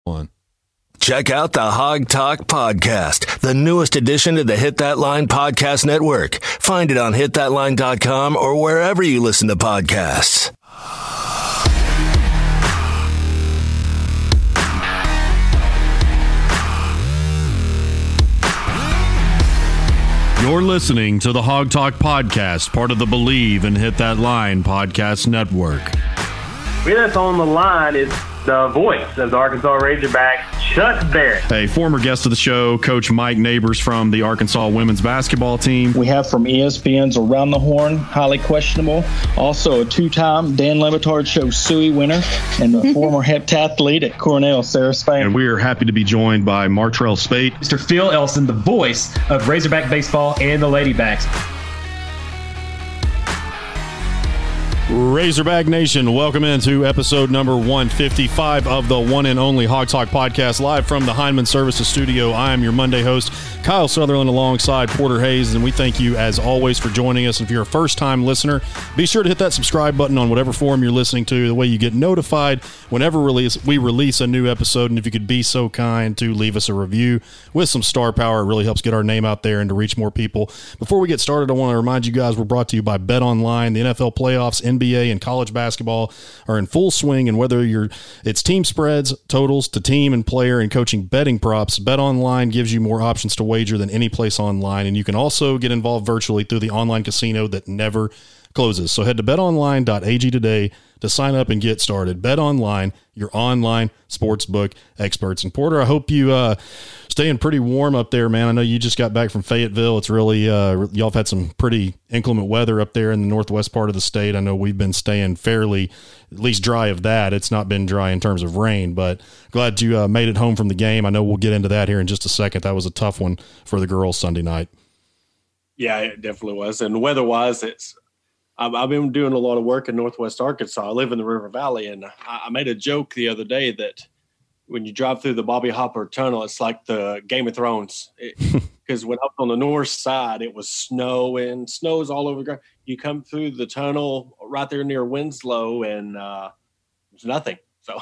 Check out the Hog Talk Podcast, the newest addition to the Hit That Line Podcast Network. Find it on hitthatline.com or wherever you listen to podcasts. You're listening to the Hog Talk Podcast, part of the Believe and Hit That Line Podcast Network. With us on the line is the voice of the Arkansas Razorbacks, Chuck Barrett. A former guest of the show, Coach Mike Neighbors from the Arkansas women's basketball team. We have from ESPN's Around the Horn, highly questionable. Also a two-time Dan Le Batard Show Suey winner and a former heptathlete at Cornell, Sarah Spain. And we are happy to be joined by Martrell Spate. Mr. Phil Elson, the voice of Razorback baseball and the Ladybacks. Razorback Nation, welcome into episode number 155 of the one and only Hog Talk Podcast, live from the Heinemann Services Studio. I am your Monday host, Kyle Sutherland, alongside Porter Hayes, and we thank you, as always, for joining us. And if you're a first-time listener, be sure to hit that subscribe button on whatever forum you're listening to, the way you get notified whenever we release a new episode. And if you could be so kind to leave us a review with some star power, it really helps get our name out there and to reach more people. Before we get started, I want to remind you guys we're brought to you by BetOnline. The NFL playoffs, NBA, and college basketball are in full swing, and whether it's team spreads, totals to team and player and coaching betting props, BetOnline gives you more options to wager than any place online, and you can also get involved virtually through the online casino that never closes. So head to betonline.ag today to sign up and get started. BetOnline, your online sportsbook experts. And Porter, I hope you staying pretty warm up there, man. I know you just got back from Fayetteville. It's really y'all have had some pretty inclement weather up there in the northwest part of the state. I know we've been staying fairly, at least dry of that. It's not been dry in terms of rain, but glad you made it home from the game. I know we'll get into that here in just a second. That was a tough one for the girls Sunday night. Yeah, it definitely was. And weather-wise, I've been doing a lot of work in Northwest Arkansas. I live in the River Valley, and I made a joke the other day that when you drive through the Bobby Hopper Tunnel, it's like the Game of Thrones. Because when up on the north side, it was snowing. Snow's all over the ground. You come through the tunnel right there near Winslow, and there's nothing. So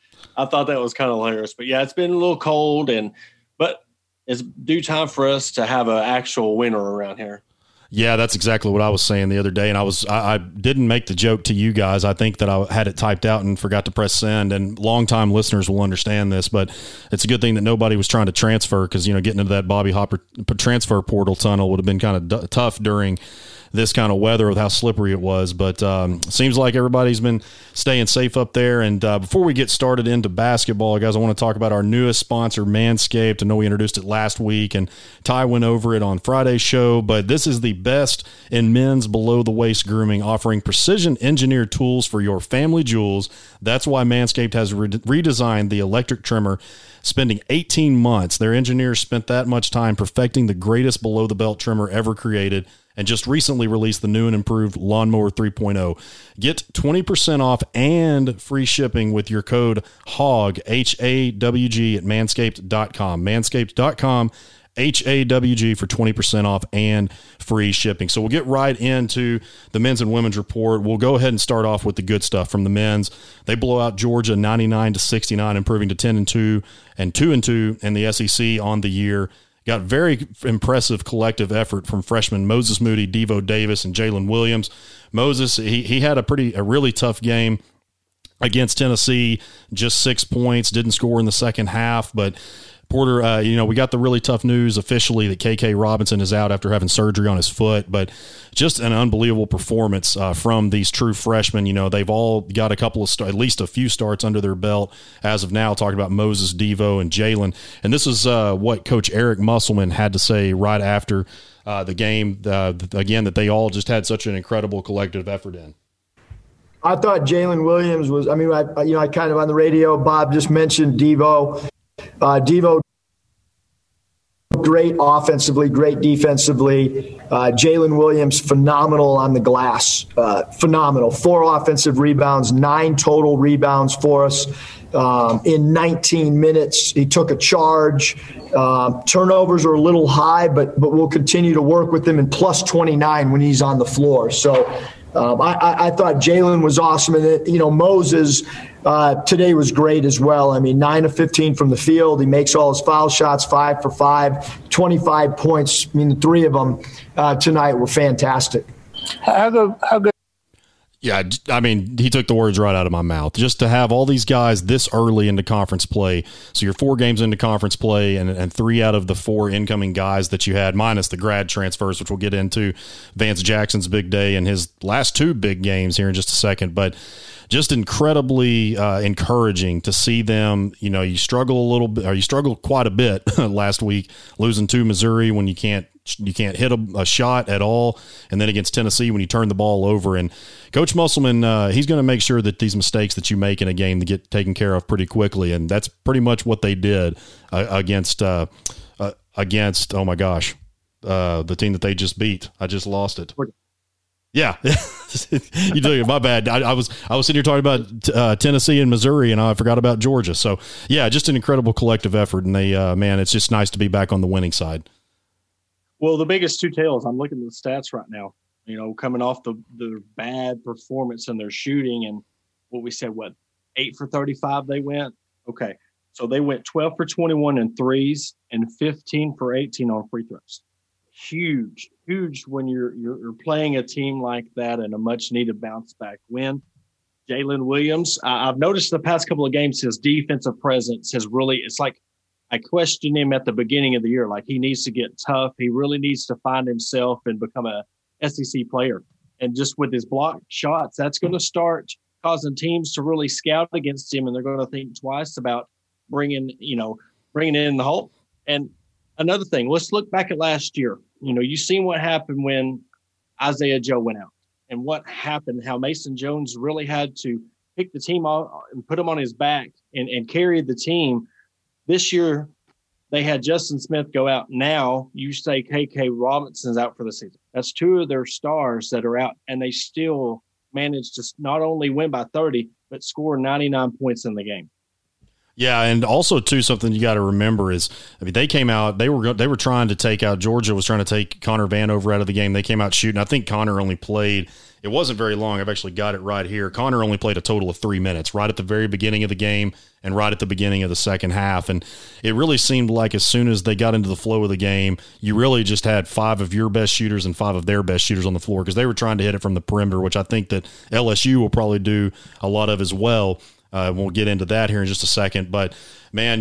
I thought that was kind of hilarious. But, yeah, it's been a little cold, but it's due time for us to have an actual winter around here. Yeah, that's exactly what I was saying the other day, and I didn't make the joke to you guys. I think that I had it typed out and forgot to press send, and longtime listeners will understand this, but it's a good thing that nobody was trying to transfer because, getting into that Bobby Hopper transfer portal tunnel would have been kind of tough during this kind of weather with how slippery it was. But seems like everybody's been staying safe up there. And before we get started into basketball, guys, I want to talk about our newest sponsor, Manscaped. I know we introduced it last week, and Ty went over it on Friday's show, but this is the best in men's below-the-waist grooming, offering precision-engineered tools for your family jewels. That's why Manscaped has redesigned the electric trimmer, spending 18 months. Their engineers spent that much time perfecting the greatest below-the-belt trimmer ever created, and just recently released the new and improved Lawnmower 3.0. Get 20% off and free shipping with your code HAWG, H-A-W-G, at manscaped.com. Manscaped.com, HAWG, for 20% off and free shipping. So we'll get right into the men's and women's report. We'll go ahead and start off with the good stuff from the men's. They blow out Georgia 99-69, improving to 10-2 and 2-2 in the SEC on the year. Got very impressive collective effort from freshmen Moses Moody, Devo Davis, and Jalen Williams. Moses, he had a really tough game against Tennessee, just 6 points, didn't score in the second half, but Porter, we got the really tough news officially that KK Robinson is out after having surgery on his foot, but just an unbelievable performance from these true freshmen. They've all got a couple of at least a few starts under their belt as of now, talking about Moses, Devo, and Jalen. And this is what Coach Eric Musselman had to say right after the game, again, that they all just had such an incredible collective effort in. I thought Jalen Williams was, I kind of on the radio, Bob just mentioned Devo. Devo, great offensively, great defensively. Jalen Williams, phenomenal on the glass. Phenomenal. 4 offensive rebounds, 9 total rebounds for us. In 19 minutes, he took a charge. Turnovers are a little high, but we'll continue to work with him, and plus 29 when he's on the floor. So I thought Jalen was awesome. And, Moses today was great as well. I mean, 9 of 15 from the field. He makes all his foul shots, 5 for 5, 25 points. I mean, the 3 of them tonight were fantastic. How good? Yeah, I mean, he took the words right out of my mouth. Just to have all these guys this early into conference play, so you're 4 games into conference play, and 3 out of the 4 incoming guys that you had, minus the grad transfers, which we'll get into, Vance Jackson's big day and his last 2 big games here in just a second, but just incredibly encouraging to see them. You struggle a little bit, or you struggled quite a bit last week, losing to Missouri when you can't hit a shot at all, and then against Tennessee when you turn the ball over. And Coach Musselman, he's going to make sure that these mistakes that you make in a game to get taken care of pretty quickly, and that's pretty much what they did against oh my gosh, the team that they just beat. I just lost it. Yeah, you do. My bad. I was sitting here talking about Tennessee and Missouri, and I forgot about Georgia. So yeah, just an incredible collective effort, and they it's just nice to be back on the winning side. Well, the biggest 2 tails, I'm looking at the stats right now, coming off the bad performance in their shooting, and what we said, 8 for 35 they went? Okay. So they went 12 for 21 in threes and 15 for 18 on free throws. Huge when you're playing a team like that and a much needed bounce back win. Jalen Williams, I've noticed the past couple of games, his defensive presence has really, it's like, I questioned him at the beginning of the year, like he needs to get tough. He really needs to find himself and become a SEC player. And just with his block shots, that's going to start causing teams to really scout against him, and they're going to think twice about bringing in the Hulk. And another thing, let's look back at last year. You've seen what happened when Isaiah Joe went out, and what happened, how Mason Jones really had to pick the team off and put him on his back and carry the team. This year, they had Justin Smith go out. Now you say KK Robinson's out for the season. That's 2 of their stars that are out, and they still managed to not only win by 30, but score 99 points in the game. Yeah, and also too, something you got to remember is, they came out, they were trying to take out, Georgia was trying to take Connor Vanover out of the game. They came out shooting. I think Connor only played, it wasn't very long. I've actually got it right here. Connor only played a total of 3 minutes, right at the very beginning of the game and right at the beginning of the second half. And it really seemed like as soon as they got into the flow of the game, you really just had 5 of your best shooters and 5 of their best shooters on the floor, because they were trying to hit it from the perimeter, which I think that LSU will probably do a lot of as well. We'll get into that here in just a second, but man,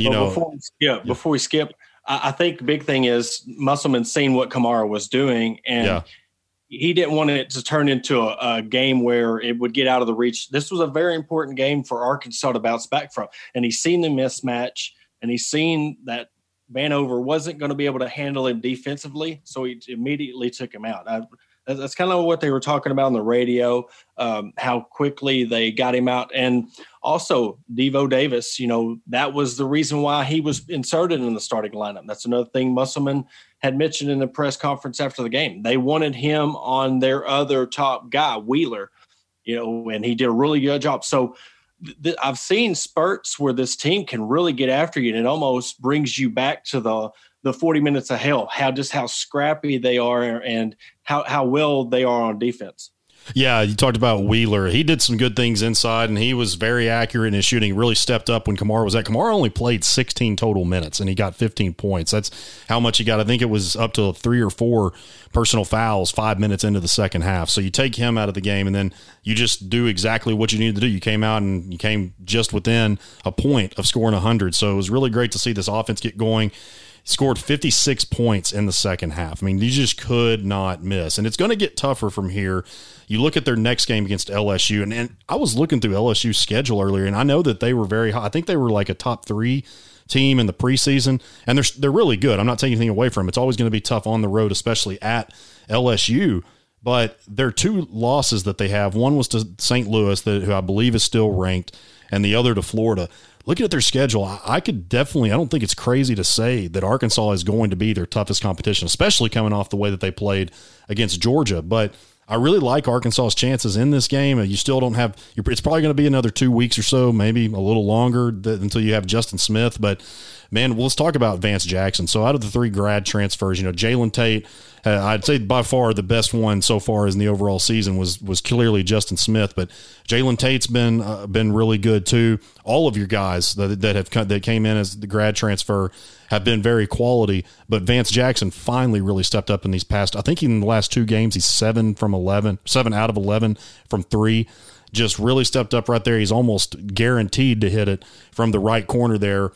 before we skip, I think the big thing is Musselman seen what Kamara was doing, and he didn't want it to turn into a game where it would get out of the reach. This was a very important game for Arkansas to bounce back from, and he's seen the mismatch, and he's seen that Vanover wasn't going to be able to handle him defensively, so he immediately took him out. That's kind of what they were talking about on the radio, how quickly they got him out. And also Devo Davis, that was the reason why he was inserted in the starting lineup. That's another thing Musselman had mentioned in the press conference after the game. They wanted him on their other top guy, Wheeler, and he did a really good job. So I've seen spurts where this team can really get after you, and it almost brings you back to the 40 minutes of hell, how scrappy they are and how well they are on defense. Yeah, you talked about Wheeler. He did some good things inside, and he was very accurate in his shooting. He really stepped up when Kamara was at. Kamara only played 16 total minutes, and he got 15 points. That's how much he got. I think it was up to 3 or 4 personal fouls 5 minutes into the second half. So you take him out of the game, and then you just do exactly what you needed to do. You came out, and you came just within a point of scoring 100. So it was really great to see this offense get going. Scored 56 points in the second half. I mean, you just could not miss. And it's going to get tougher from here. You look at their next game against LSU, and I was looking through LSU's schedule earlier, and I know that they were very high. I think they were like a top 3 team in the preseason, and they're really good. I'm not taking anything away from them. It's always going to be tough on the road, especially at LSU. But their 2 losses that they have, one was to St. Louis, who I believe is still ranked, and the other to Florida. Looking at their schedule, I don't think it's crazy to say that Arkansas is going to be their toughest competition, especially coming off the way that they played against Georgia. But I really like Arkansas's chances in this game. You still don't have – it's probably going to be another 2 weeks or so, maybe a little longer until you have Justin Smith. But, man, let's talk about Vance Jackson. So out of the 3 grad transfers, Jalen Tate, I'd say by far the best one so far in the overall season was clearly Justin Smith. But Jalen Tate's been really good too. All of your guys that came in as the grad transfer have been very quality, but Vance Jackson finally really stepped up in these past, I think in the last 2 games, he's 7 out of 11 from 3, just really stepped up right there. He's almost guaranteed to hit it from the right corner there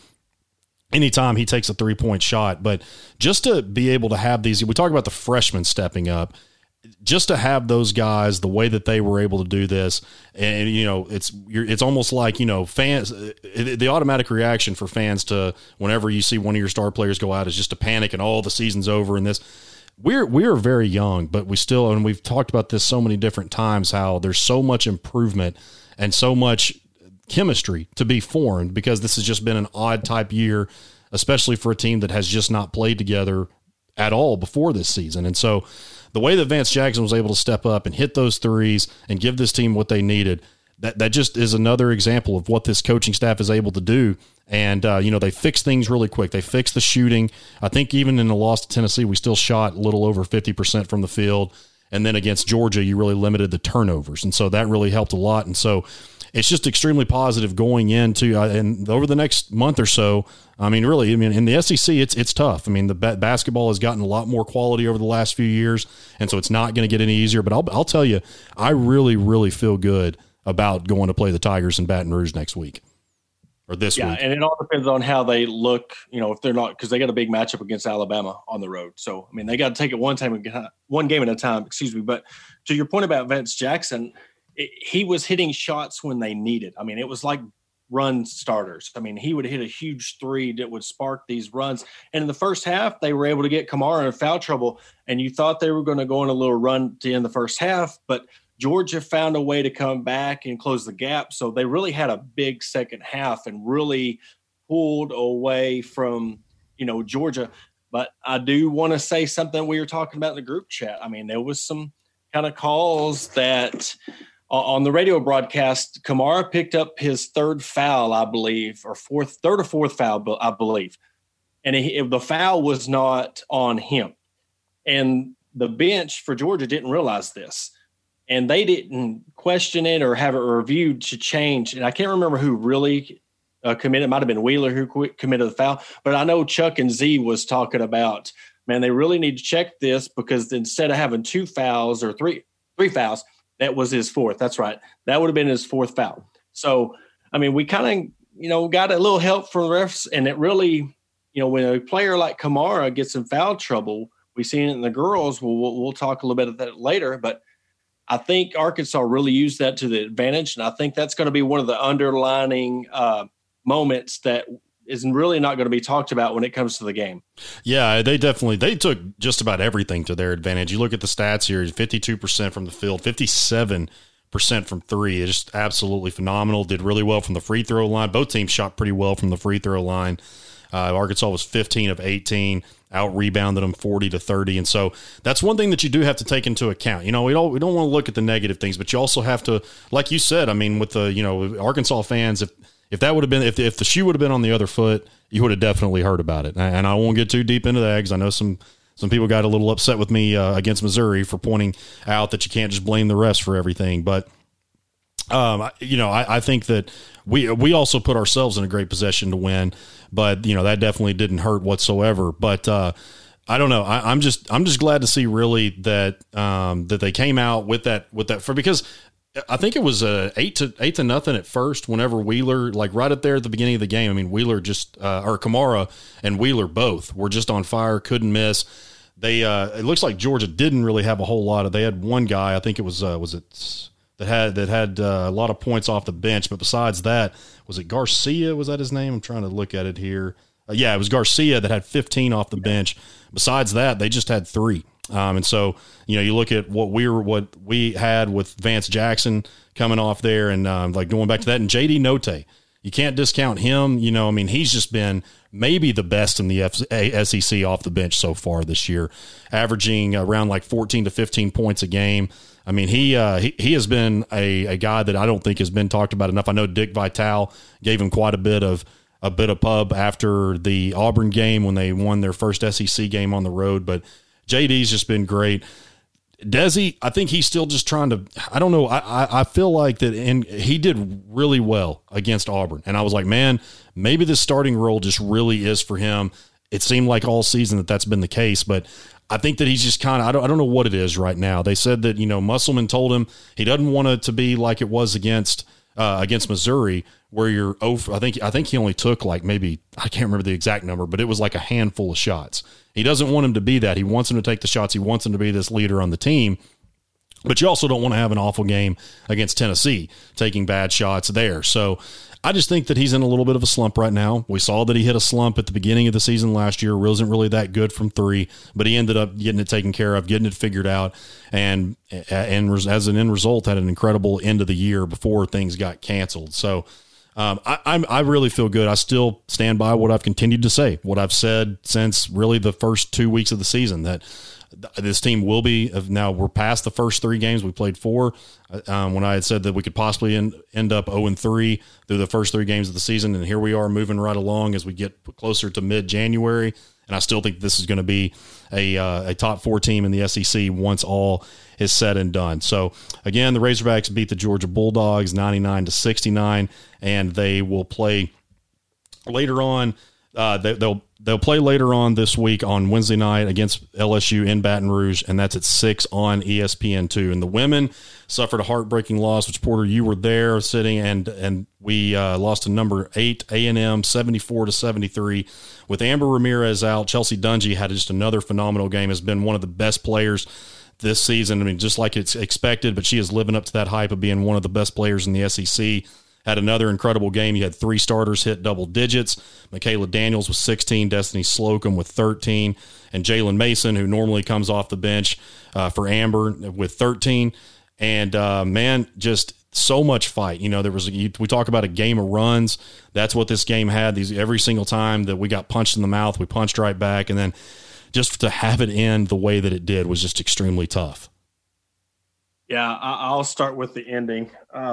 anytime he takes a 3-point shot. But just to be able to have these, we talk about the freshmen stepping up, just to have those guys the way that they were able to do this, and it's almost like fans. The automatic reaction for fans to whenever you see one of your star players go out is just to panic and the season's over. And this, we're very young, but we still, and we've talked about this so many different times, how there's so much improvement and so much chemistry to be formed, because this has just been an odd type year, especially for a team that has just not played together at all before this season. And so the way that Vance Jackson was able to step up and hit those threes and give this team what they needed, that just is another example of what this coaching staff is able to do. And, they fix things really quick. They fix the shooting. I think even in the loss to Tennessee, we still shot a little over 50% from the field. And then against Georgia, you really limited the turnovers. And so that really helped a lot. And so it's just extremely positive going into and over the next month or so. In the SEC, it's tough. The basketball has gotten a lot more quality over the last few years, and so it's not going to get any easier. But I'll tell you, I really, really feel good about going to play the Tigers in Baton Rouge next week or this week. Yeah, and it all depends on how they look. If they're not, because they got a big matchup against Alabama on the road. So they got to take it one game at a time. But to your point about Vance Jackson, he was hitting shots when they needed. It was like run starters. He would hit a huge 3 that would spark these runs. And in the first half, they were able to get Kamara in foul trouble, and you thought they were going to go on a little run to end the first half, but Georgia found a way to come back and close the gap. So they really had a big second half and really pulled away from, Georgia. But I do want to say something we were talking about in the group chat. There was some kind of calls that – on the radio broadcast, Kamara picked up his 3rd foul, I believe, or 3rd or 4th foul, I believe. And the foul was not on him. And the bench for Georgia didn't realize this. And they didn't question it or have it reviewed to change. And I can't remember who really committed. It might have been Wheeler who committed the foul. But I know Chuck and Z was talking about, man, they really need to check this, because instead of having 2 fouls or three fouls, that was his 4th. That's right. That would have been his 4th foul. So, we kind of, got a little help from the refs. And it really, when a player like Kamara gets in foul trouble, we've seen it in the girls. We'll talk a little bit of that later. But I think Arkansas really used that to the advantage. And I think that's going to be one of the underlining moments that is really not going to be talked about when it comes to the game. Yeah, they took just about everything to their advantage. You look at the stats here, 52% from the field, 57% from 3. It's just absolutely phenomenal. Did really well from the free throw line. Both teams shot pretty well from the free throw line. Arkansas was 15 of 18, out-rebounded them 40-30. And so that's one thing that you do have to take into account. We don't want to look at the negative things, but you also have to, like you said, with the, Arkansas fans, if that would have been, if the shoe would have been on the other foot, you would have definitely heard about it. And I won't get too deep into that, because I know some people got a little upset with me against Missouri for pointing out that you can't just blame the refs for everything. But I think that we also put ourselves in a great position to win. But that definitely didn't hurt whatsoever. But I don't know. I'm just glad to see really that that they came out with that because I think it was 8-0 at first. Whenever Wheeler, like right up there at the beginning of the game, Wheeler just or Kamara and Wheeler both were just on fire, couldn't miss. They it looks like Georgia didn't really have a whole lot of. They had one guy, I think it was that had a lot of points off the bench, but besides that, was it Garcia? Was that his name? I'm trying to look at it here. Yeah, it was Garcia that had 15 off the bench. Besides that, they just had 3. And so, you look at what we had with Vance Jackson coming off there and like going back to that, and JD Notae, you can't discount him. He's just been maybe the best in the SEC off the bench so far this year, averaging around like 14 to 15 points a game. I mean, he has been a guy that I don't think has been talked about enough. I know Dick Vitale gave him quite a bit of pub after the Auburn game when they won their first SEC game on the road, but JD's just been great. Desi, I think he's still just trying to, I don't know. I feel like that he did really well against Auburn. And I was like, man, maybe this starting role just really is for him. It seemed like all season that's been the case, but I think that he's just kind of, I don't know what it is right now. They said that, Musselman told him he doesn't want it to be like it was against Missouri, where you're over. I think he only took like maybe, I can't remember the exact number, but it was like a handful of shots. He doesn't want him to be that. He wants him to take the shots. He wants him to be this leader on the team. But you also don't want to have an awful game against Tennessee, taking bad shots there. So I just think that he's in a little bit of a slump right now. We saw that he hit a slump at the beginning of the season last year. Wasn't really that good from three, but he ended up getting it taken care of, getting it figured out, and as an end result, had an incredible end of the year before things got canceled. So I really feel good. I still stand by what I've continued to say, what I've said since really the first 2 weeks of the season, that this team will be, now we're past the first 3 games. We played 4 when I had said that we could possibly end up 0-3 through the first 3 games of the season. And here we are moving right along as we get closer to mid-January. And I still think this is going to be a top 4 team in the SEC once all is said and done. So again, the Razorbacks beat the Georgia Bulldogs 99-69, and they will play later on. They'll play later on this week on Wednesday night against LSU in Baton Rouge, and that's at 6 on ESPN2. And the women suffered a heartbreaking loss, which, Porter, you were there sitting, and we lost to number 8 A&M 74-73 with Amber Ramirez out. Chelsea Dungy had just another phenomenal game, has been one of the best players this season. I mean, just like it's expected, but she is living up to that hype of being one of the best players in the SEC. Had another incredible game. You had 3 starters hit double digits. Michaela Daniels with 16, Destiny Slocum with 13, and Jalen Mason, who normally comes off the bench for Amber, with 13. And man, just so much fight. We talk about a game of runs. That's what this game had. Every single time that we got punched in the mouth, we punched right back. And then just to have it end the way that it did was just extremely tough. Yeah, I'll start with the ending.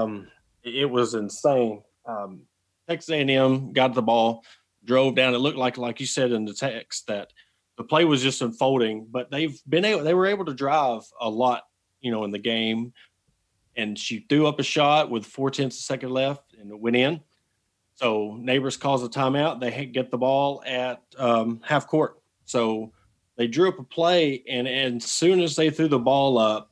It was insane. Texas A&M got the ball, drove down. It looked like you said in the text, that the play was just unfolding, but they were able to drive a lot, in the game. And she threw up a shot with 0.4 seconds left, and it went in. So Neighbors calls a timeout. They get the ball at half court. So they drew up a play, and as soon as they threw the ball up,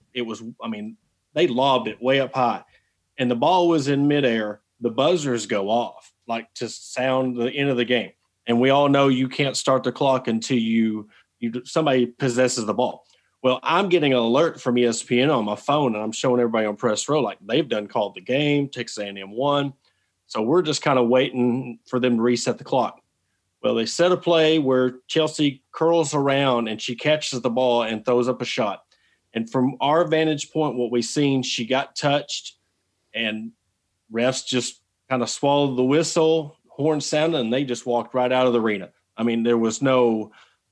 they lobbed it way up high. And the ball was in midair, the buzzers go off, like to sound the end of the game. And we all know you can't start the clock until somebody possesses the ball. Well, I'm getting an alert from ESPN on my phone, and I'm showing everybody on press row, like they've done called the game, Texas A&M won. So we're just kind of waiting for them to reset the clock. Well, they set a play where Chelsea curls around and she catches the ball and throws up a shot. And from our vantage point, what we've seen, she got touched, and refs just kind of swallowed the whistle, horn sounded, and they just walked right out of the arena. I mean, there was no,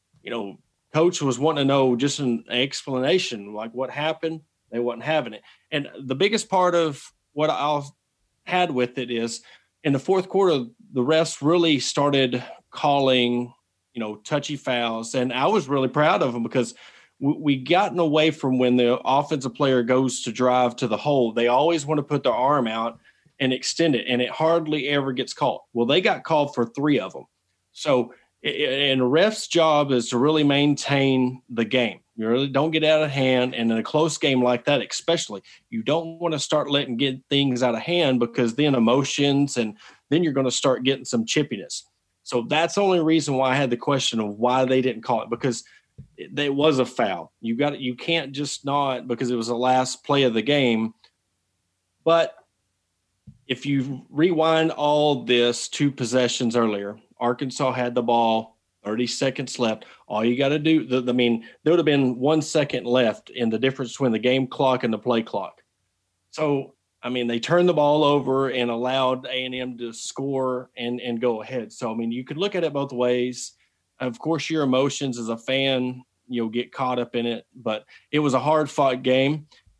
coach was wanting to know just an explanation, like what happened. They wasn't having it. And the biggest part of what I had with it is in the fourth quarter, the refs really started calling, touchy fouls. And I was really proud of them because we gotten away from when the offensive player goes to drive to the hole. They always want to put their arm out and extend it, and it hardly ever gets called. Well, they got called for 3 of them. So, and the ref's job is to really maintain the game. You really don't get out of hand, and in a close game like that especially, you don't want to start get things out of hand, because then emotions, and then you're going to start getting some chippiness. So that's the only reason why I had the question of why they didn't call it, because it was a foul. You can't just not, because it was the last play of the game. But if you rewind all this 2 possessions earlier, Arkansas had the ball, 30 seconds left. All you got to do, there would have been 1 second left in the difference between the game clock and the play clock. So, they turned the ball over and allowed A&M to score and go ahead. So, you could look at it both ways. Of course, your emotions as a fan, get caught up in it, but it was a hard-fought game.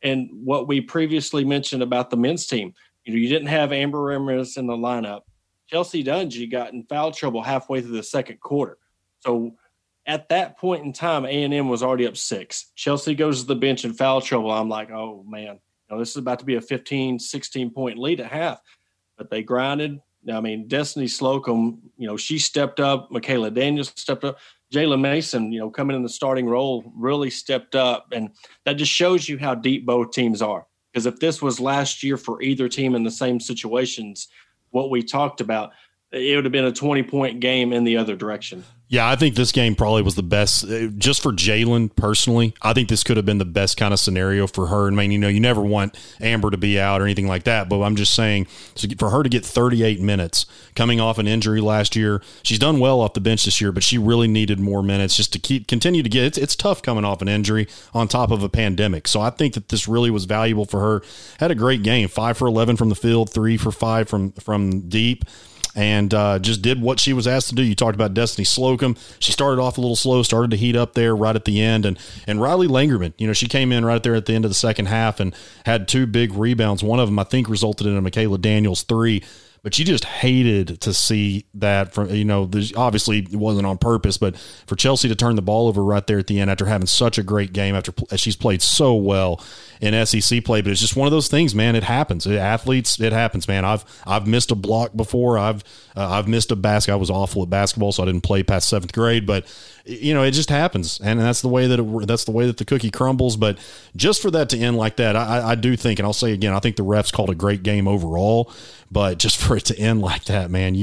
And what we previously mentioned about the men's team, you didn't have Amber Ramirez in the lineup. Chelsea Dungy got in foul trouble halfway through the second quarter. So at that point in time, A&M was already up 6. Chelsea goes to the bench in foul trouble. I'm like, oh, man, this is about to be a 15, 16-point lead at half. But they grinded. I mean, Destiny Slocum, she stepped up. Michaela Daniels stepped up. Jayla Mason, coming in the starting role, really stepped up. And that just shows you how deep both teams are. Because if this was last year for either team in the same situations, what we talked about, it would have been a 20-point game in the other direction. Yeah, I think this game probably was the best. Just for Jalen personally, I think this could have been the best kind of scenario for her. I mean, you never want Amber to be out or anything like that, but I'm just saying, for her to get 38 minutes coming off an injury last year, she's done well off the bench this year, but she really needed more minutes just to continue to get. It's tough coming off an injury on top of a pandemic. So I think that this really was valuable for her. Had a great game, 5 for 11 from the field, 3 for 5 from deep. And just did what she was asked to do. You talked about Destiny Slocum. She started off a little slow, started to heat up there right at the end. And Riley Langerman, she came in right there at the end of the second half and had 2 big rebounds. One of them, I think, resulted in a Michaela Daniels 3. But you just hated to see that from, obviously it wasn't on purpose, but for Chelsea to turn the ball over right there at the end after having such a great game, after she's played so well in SEC play. But it's just one of those things, man. It happens. Athletes, it happens, man. I've missed a block before. I've missed a basket. I was awful at basketball, so I didn't play past 7th grade. But it just happens, and that's the way that the cookie crumbles. But just for that to end like that, I do think, and I'll say again, I think the refs called a great game overall. But just for it to end like that, man,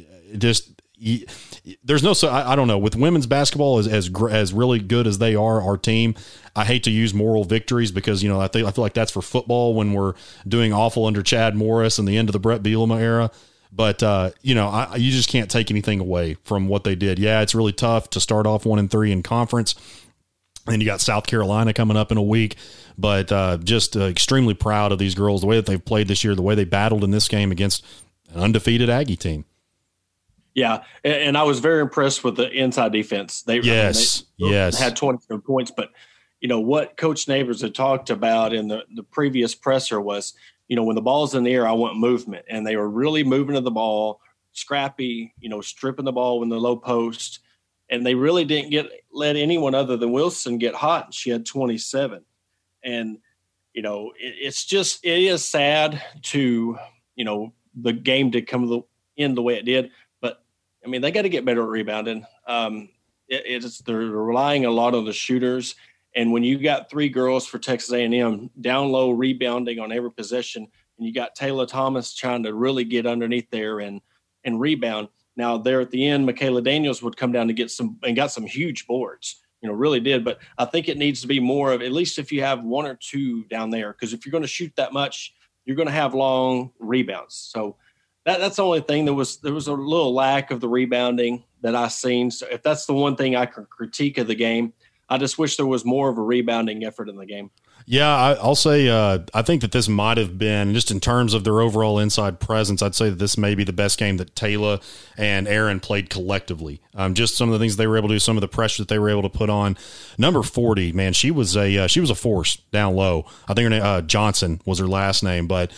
there's no, so I don't know, with women's basketball as really good as they are, our team, I hate to use moral victories because, I feel like that's for football when we're doing awful under Chad Morris and the end of the Brett Bielema era. But, you just can't take anything away from what they did. Yeah, it's really tough to start off 1-3 in conference. And you got South Carolina coming up in a week, but just extremely proud of these girls, the way that they've played this year, the way they battled in this game against an undefeated Aggie team. Yeah, and I was very impressed with the inside defense. They had 20 points, but what Coach Neighbors had talked about in the previous presser was, when the ball's in the air, I want movement, and they were really moving to the ball, scrappy, stripping the ball in the low post. And they really didn't let anyone other than Wilson get hot. She had 27. And, it is sad to, the game to come in the way it did. But, I mean, they got to get better at rebounding. They're relying a lot on the shooters. And when you got 3 girls for Texas A&M down low rebounding on every possession, and you got Taylor Thomas trying to really get underneath there and rebound. Now, there at the end, Michaela Daniels would come down to got some huge boards, really did. But I think it needs to be more of, at least if you have 1 or 2 down there, because if you're going to shoot that much, you're going to have long rebounds. So that's the only thing. There was a little lack of the rebounding that I seen. So if that's the one thing I can critique of the game, I just wish there was more of a rebounding effort in the game. Yeah, I'll say I think that this might have been, just in terms of their overall inside presence, I'd say that this may be the best game that Taylor and Aaron played collectively. Just some of the things they were able to do, some of the pressure that they were able to put on. Number 40, man, she was a force down low. I think her name, Johnson was her last name, but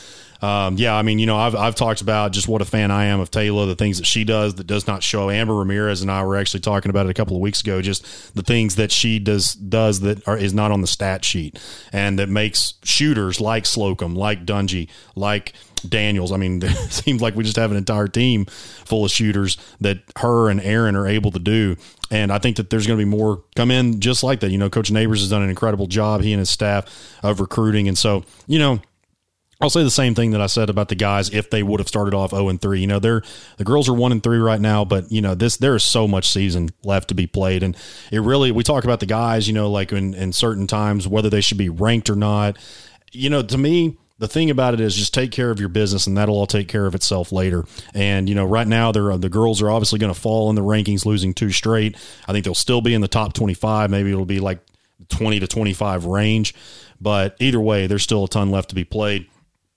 I've talked about just what a fan I am of Taylor, the things that she does that does not show. Amber Ramirez and I were actually talking about it a couple of weeks ago, just the things that she does that is not on the stat sheet and that makes shooters like Slocum, like Dungy, like Daniels. I mean, it seems like we just have an entire team full of shooters that her and Aaron are able to do. And I think that there's going to be more come in just like that. Coach Neighbors has done an incredible job, he and his staff, of recruiting. And so, I'll say the same thing that I said about the guys if they would have started off 0-3. The girls are 1-3 right now, but there is so much season left to be played, and we talk about the guys, like in certain times whether they should be ranked or not. To me, the thing about it is just take care of your business, and that'll all take care of itself later. And right now the girls are obviously going to fall in the rankings, losing 2 straight. I think they'll still be in the top 25. Maybe it'll be like 20 to 25 range, but either way, there's still a ton left to be played.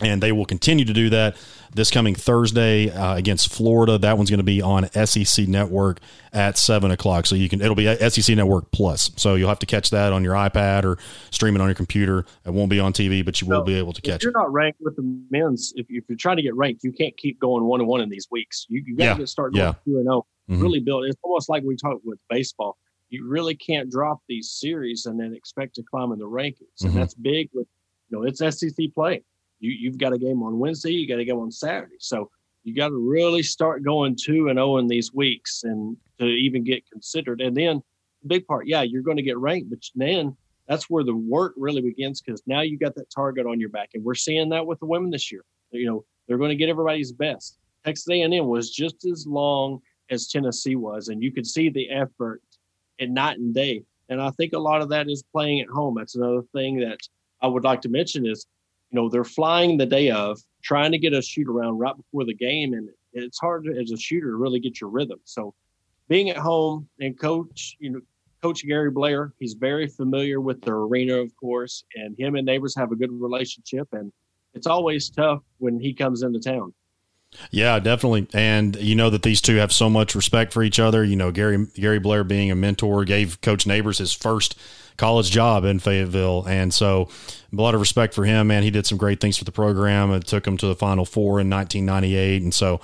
And they will continue to do that this coming Thursday against Florida. That one's going to be on SEC Network at 7:00. So it'll be SEC Network Plus. So you'll have to catch that on your iPad or stream it on your computer. It won't be on TV, but you will be able to catch it. If you're not ranked with the men's, if you're trying to get ranked, you can't keep going 1-1 in these weeks. You got to start going 2-0. Really build. It's almost like we talked with baseball. You really can't drop these series and then expect to climb in the rankings. And that's big with, it's SEC play. You've got a game on Wednesday. You got a game on Saturday. So you got to really start going 2-0 in these weeks and to even get considered. And then the big part, you're going to get ranked, but then that's where the work really begins, because now you got that target on your back. And we're seeing that with the women this year. They're going to get everybody's best. Texas A&M was just as long as Tennessee was, and you could see the effort at night and day. And I think a lot of that is playing at home. That's another thing that I would like to mention is, they're flying the day of, trying to get a shoot around right before the game, and it's hard as a shooter to really get your rhythm. So being at home and Coach Gary Blair, he's very familiar with the arena, of course, and him and Neighbors have a good relationship, and it's always tough when he comes into town. Yeah, definitely. And that these two have so much respect for each other. Gary Blair, being a mentor, gave Coach Neighbors his first college job in Fayetteville. And so a lot of respect for him, man. He did some great things for the program. It took him to the Final Four in 1998. And so,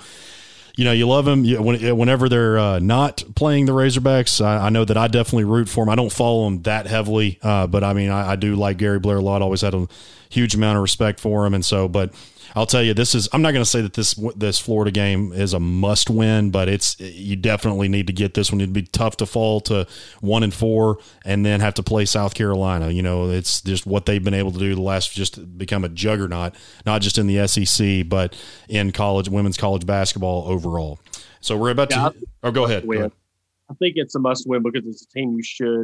you love him. Whenever they're not playing the Razorbacks, I know that I definitely root for him. I don't follow him that heavily, but I mean, I do like Gary Blair a lot. Always had a huge amount of respect for him. And so, but I'll tell you, I'm not going to say that this Florida game is a must win, but you definitely need to get this one. It'd be tough to fall to 1-4 and then have to play South Carolina. It's just what they've been able to do just become a juggernaut, not just in the SEC, but in women's college basketball overall. So we're about to, go ahead. I think it's a must win because it's a team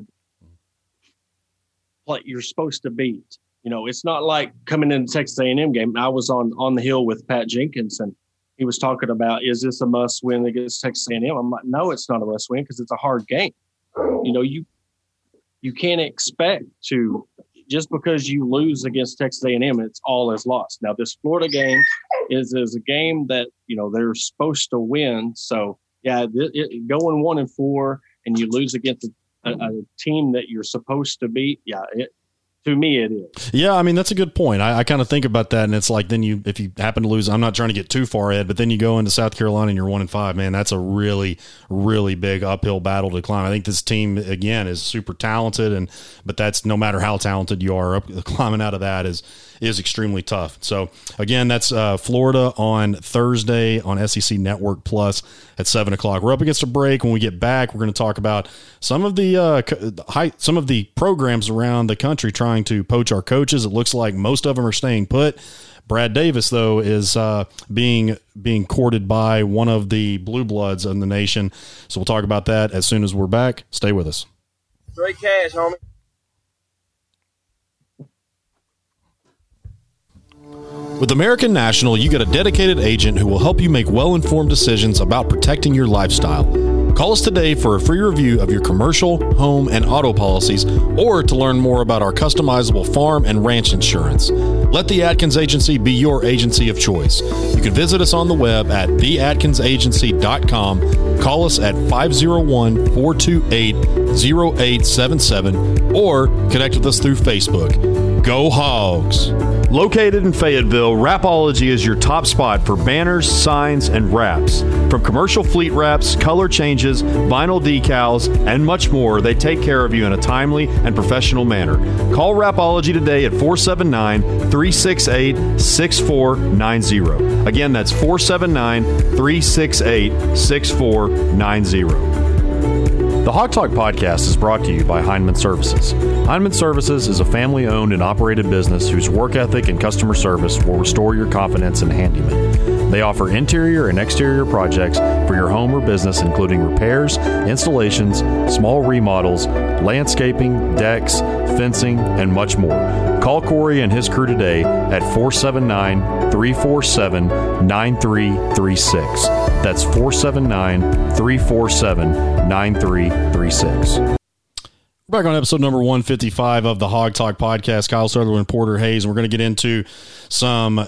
you're supposed to beat. It's not like coming into the Texas A&M game. I was on the Hill with Pat Jenkins, and he was talking about, is this a must win against Texas A&M? I'm like, no, it's not a must win because it's a hard game. You can't expect to, just because you lose against Texas A&M, it's all is lost. Now, this Florida game is a game that, they're supposed to win. So, going 1-4 and you lose against a team that you're supposed to beat, to me, it is. Yeah, I mean, that's a good point. I kind of think about that, and it's like then if you happen to lose, I'm not trying to get too far ahead, but then you go into South Carolina and you're 1-5, man, that's a really, really big uphill battle to climb. I think this team, again, is super talented, but that's no matter how talented you are, climbing out of that is extremely tough. So, again, that's Florida on Thursday on SEC Network Plus at 7:00. We're up against a break. When we get back, we're going to talk about some of the programs around the country trying to poach our coaches. It looks like most of them are staying put. Brad Davis, though, is being courted by one of the blue bloods in the nation. So we'll talk about that as soon as we're back. Stay with us. Straight cash, homie. With American National, you get a dedicated agent who will help you make well-informed decisions about protecting your lifestyle. Call us today for a free review of your commercial, home, and auto policies, or to learn more about our customizable farm and ranch insurance. Let the Atkins Agency be your agency of choice. You can visit us on the web at theatkinsagency.com, call us at 501-428-0877, or connect with us through Facebook. Go Hogs! Located in Fayetteville, Wrapology is your top spot for banners, signs, and wraps. From commercial fleet wraps, color changes, vinyl decals, and much more, they take care of you in a timely and professional manner. Call Wrapology today at 479-368-6490. Again, that's 479-368-6490. The Hawk Talk podcast is brought to you by Heinemann Services. Heinemann Services is a family-owned and operated business whose work ethic and customer service will restore your confidence in handyman. They offer interior and exterior projects for your home or business, including repairs, installations, small remodels, landscaping, decks, fencing, and much more. Call Corey and his crew today at 479-347-9336. That's 479-347-9336. Back on episode number 155 of the Hog Talk podcast. Kyle Sutherland, Porter Hayes, and we're going to get into some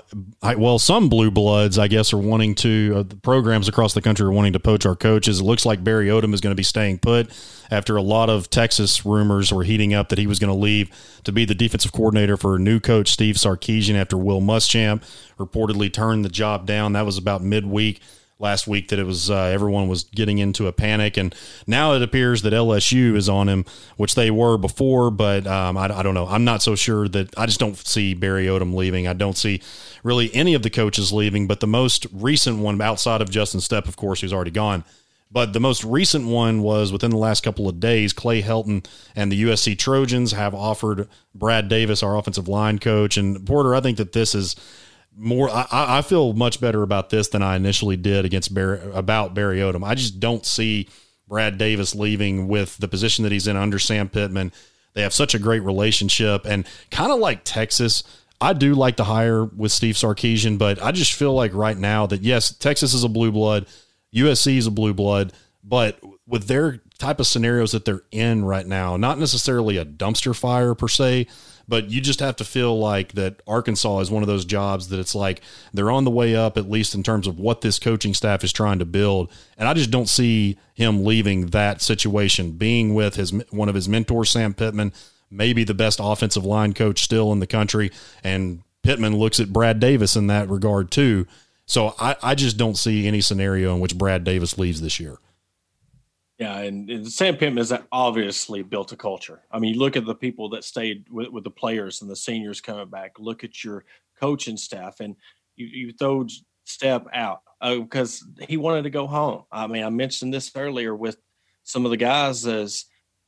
blue bloods, I guess, are wanting to, the programs across the country are wanting to poach our coaches. It looks like Barry Odom is going to be staying put after a lot of Texas rumors were heating up that he was going to leave to be the defensive coordinator for a new coach, Steve Sarkisian, after Will Muschamp reportedly turned the job down. That was about midweek last week that it was everyone was getting into a panic, and now it appears that LSU is on him, which they were before, but I don't know. I'm not so sure that I just don't see Barry Odom leaving. I don't see really any of the coaches leaving, but the most recent one outside of Justin Stepp, of course, who's already gone, but the most recent one was within the last couple of days. Clay Helton and the USC Trojans have offered Brad Davis, our offensive line coach, and Porter, I think that this is more, I feel much better about this than I initially did about Barry Odom. I just don't see Brad Davis leaving with the position that he's in under Sam Pittman. They have such a great relationship, and kind of like Texas, I do like the hire with Steve Sarkisian, but I just feel like right now that, yes, Texas is a blue blood, USC is a blue blood, but with their type of scenarios that they're in right now, not necessarily a dumpster fire per se, but you just have to feel like that Arkansas is one of those jobs that it's like they're on the way up, at least in terms of what this coaching staff is trying to build. And I just don't see him leaving that situation, being with one of his mentors, Sam Pittman, maybe the best offensive line coach still in the country. And Pittman looks at Brad Davis in that regard too. So I just don't see any scenario in which Brad Davis leaves this year. Yeah, and Sam Pittman has obviously built a culture. I mean, you look at the people that stayed with the players and the seniors coming back. Look at your coaching staff, and you throw Stepp out because he wanted to go home. I mean, I mentioned this earlier with some of the guys as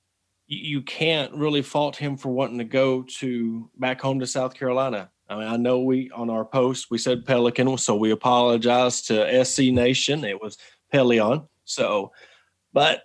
you can't really fault him for wanting to go back home to South Carolina. I mean, I know on our post we said Pelican, so we apologize to SC Nation. It was Pelion. So. But,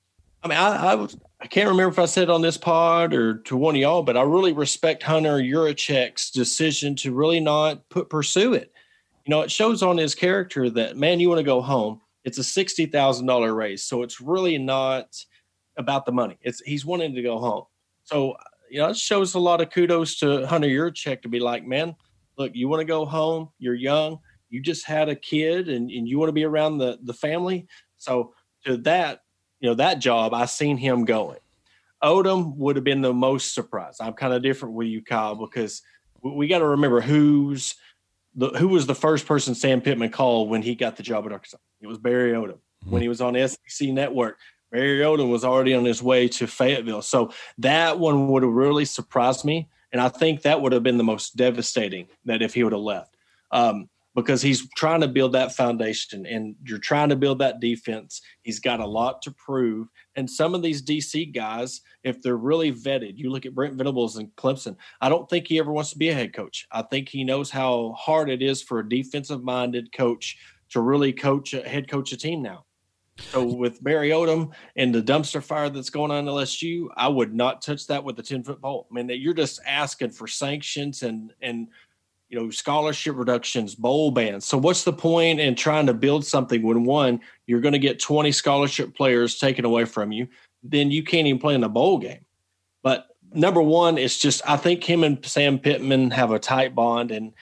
I mean, I can't remember if I said it on this pod or to one of y'all, but I really respect Hunter Yurachek's decision to really not pursue it. You know, it shows on his character that, man, you want to go home. It's a $60,000 raise, so it's really not about the money. He's wanting to go home. So, you know, it shows a lot of kudos to Hunter Yurachek to be like, man, look, you want to go home. You're young. You just had a kid, and you want to be around the family. So, to that, you know, that job, I seen him going. Odom would have been the most surprised. I'm kind of different with you, Kyle, because we got to remember who was the first person Sam Pittman called when he got the job at Arkansas. It was Barry Odom. Mm-hmm. When he was on SEC Network, Barry Odom was already on his way to Fayetteville. So that one would have really surprised me, and I think that would have been the most devastating that if he would have left. Because he's trying to build that foundation and you're trying to build that defense. He's got a lot to prove. And some of these DC guys, if they're really vetted, you look at Brent Venables and Clemson, I don't think he ever wants to be a head coach. I think he knows how hard it is for a defensive-minded coach to really head coach a team now. So with Barry Odom and the dumpster fire that's going on in LSU, I would not touch that with a 10-foot pole. I mean, you're just asking for sanctions and you know, scholarship reductions, bowl bans. So what's the point in trying to build something when, one, you're going to get 20 scholarship players taken away from you, then you can't even play in a bowl game. But number one, it's just I think him and Sam Pittman have a tight bond, and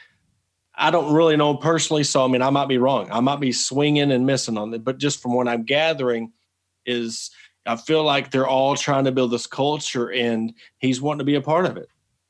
I don't really know personally, so, I mean, I might be wrong. I might be swinging and missing on it, but just from what I'm gathering is I feel like they're all trying to build this culture, and he's wanting to be a part of it.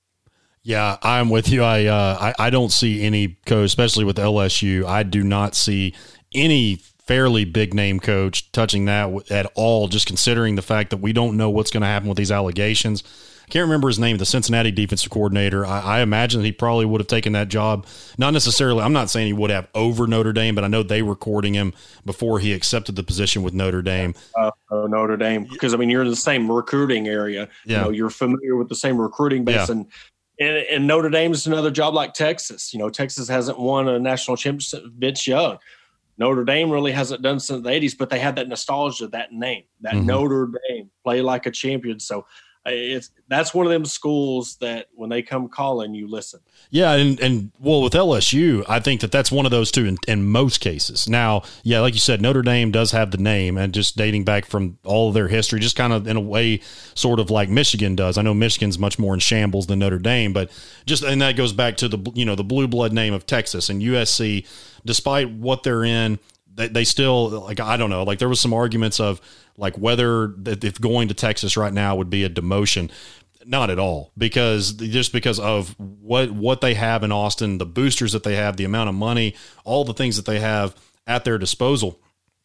Yeah, I'm with you. I don't see any coach, especially with LSU. I do not see any fairly big name coach touching that at all, just considering the fact that we don't know what's going to happen with these allegations. I can't remember his name, the Cincinnati defensive coordinator. I imagine that he probably would have taken that job. Not necessarily, I'm not saying he would have over Notre Dame, but I know they were courting him before he accepted the position with Notre Dame. Notre Dame, because, I mean, you're in the same recruiting area. Yeah. You know, you're familiar with the same recruiting base. Yeah. And Notre Dame is another job like Texas. You know, Texas hasn't won a national championship Vince Young. Notre Dame really hasn't done since the 80s, but they had that nostalgia, that name, that Notre Dame, play like a champion. So that's one of them schools that when they come calling, you listen. Yeah. And well, with LSU, I think that's one of those two in most cases. Now, yeah, like you said, Notre Dame does have the name, and just dating back from all of their history, just kind of in a way, sort of like Michigan does. I know Michigan's much more in shambles than Notre Dame, but and that goes back to the blue blood name of Texas and USC, despite what they're in. They still, like, I don't know, like there was some arguments of like whether if going to Texas right now would be a demotion. Not at all, because of what they have in Austin, the boosters that they have, the amount of money, all the things that they have at their disposal.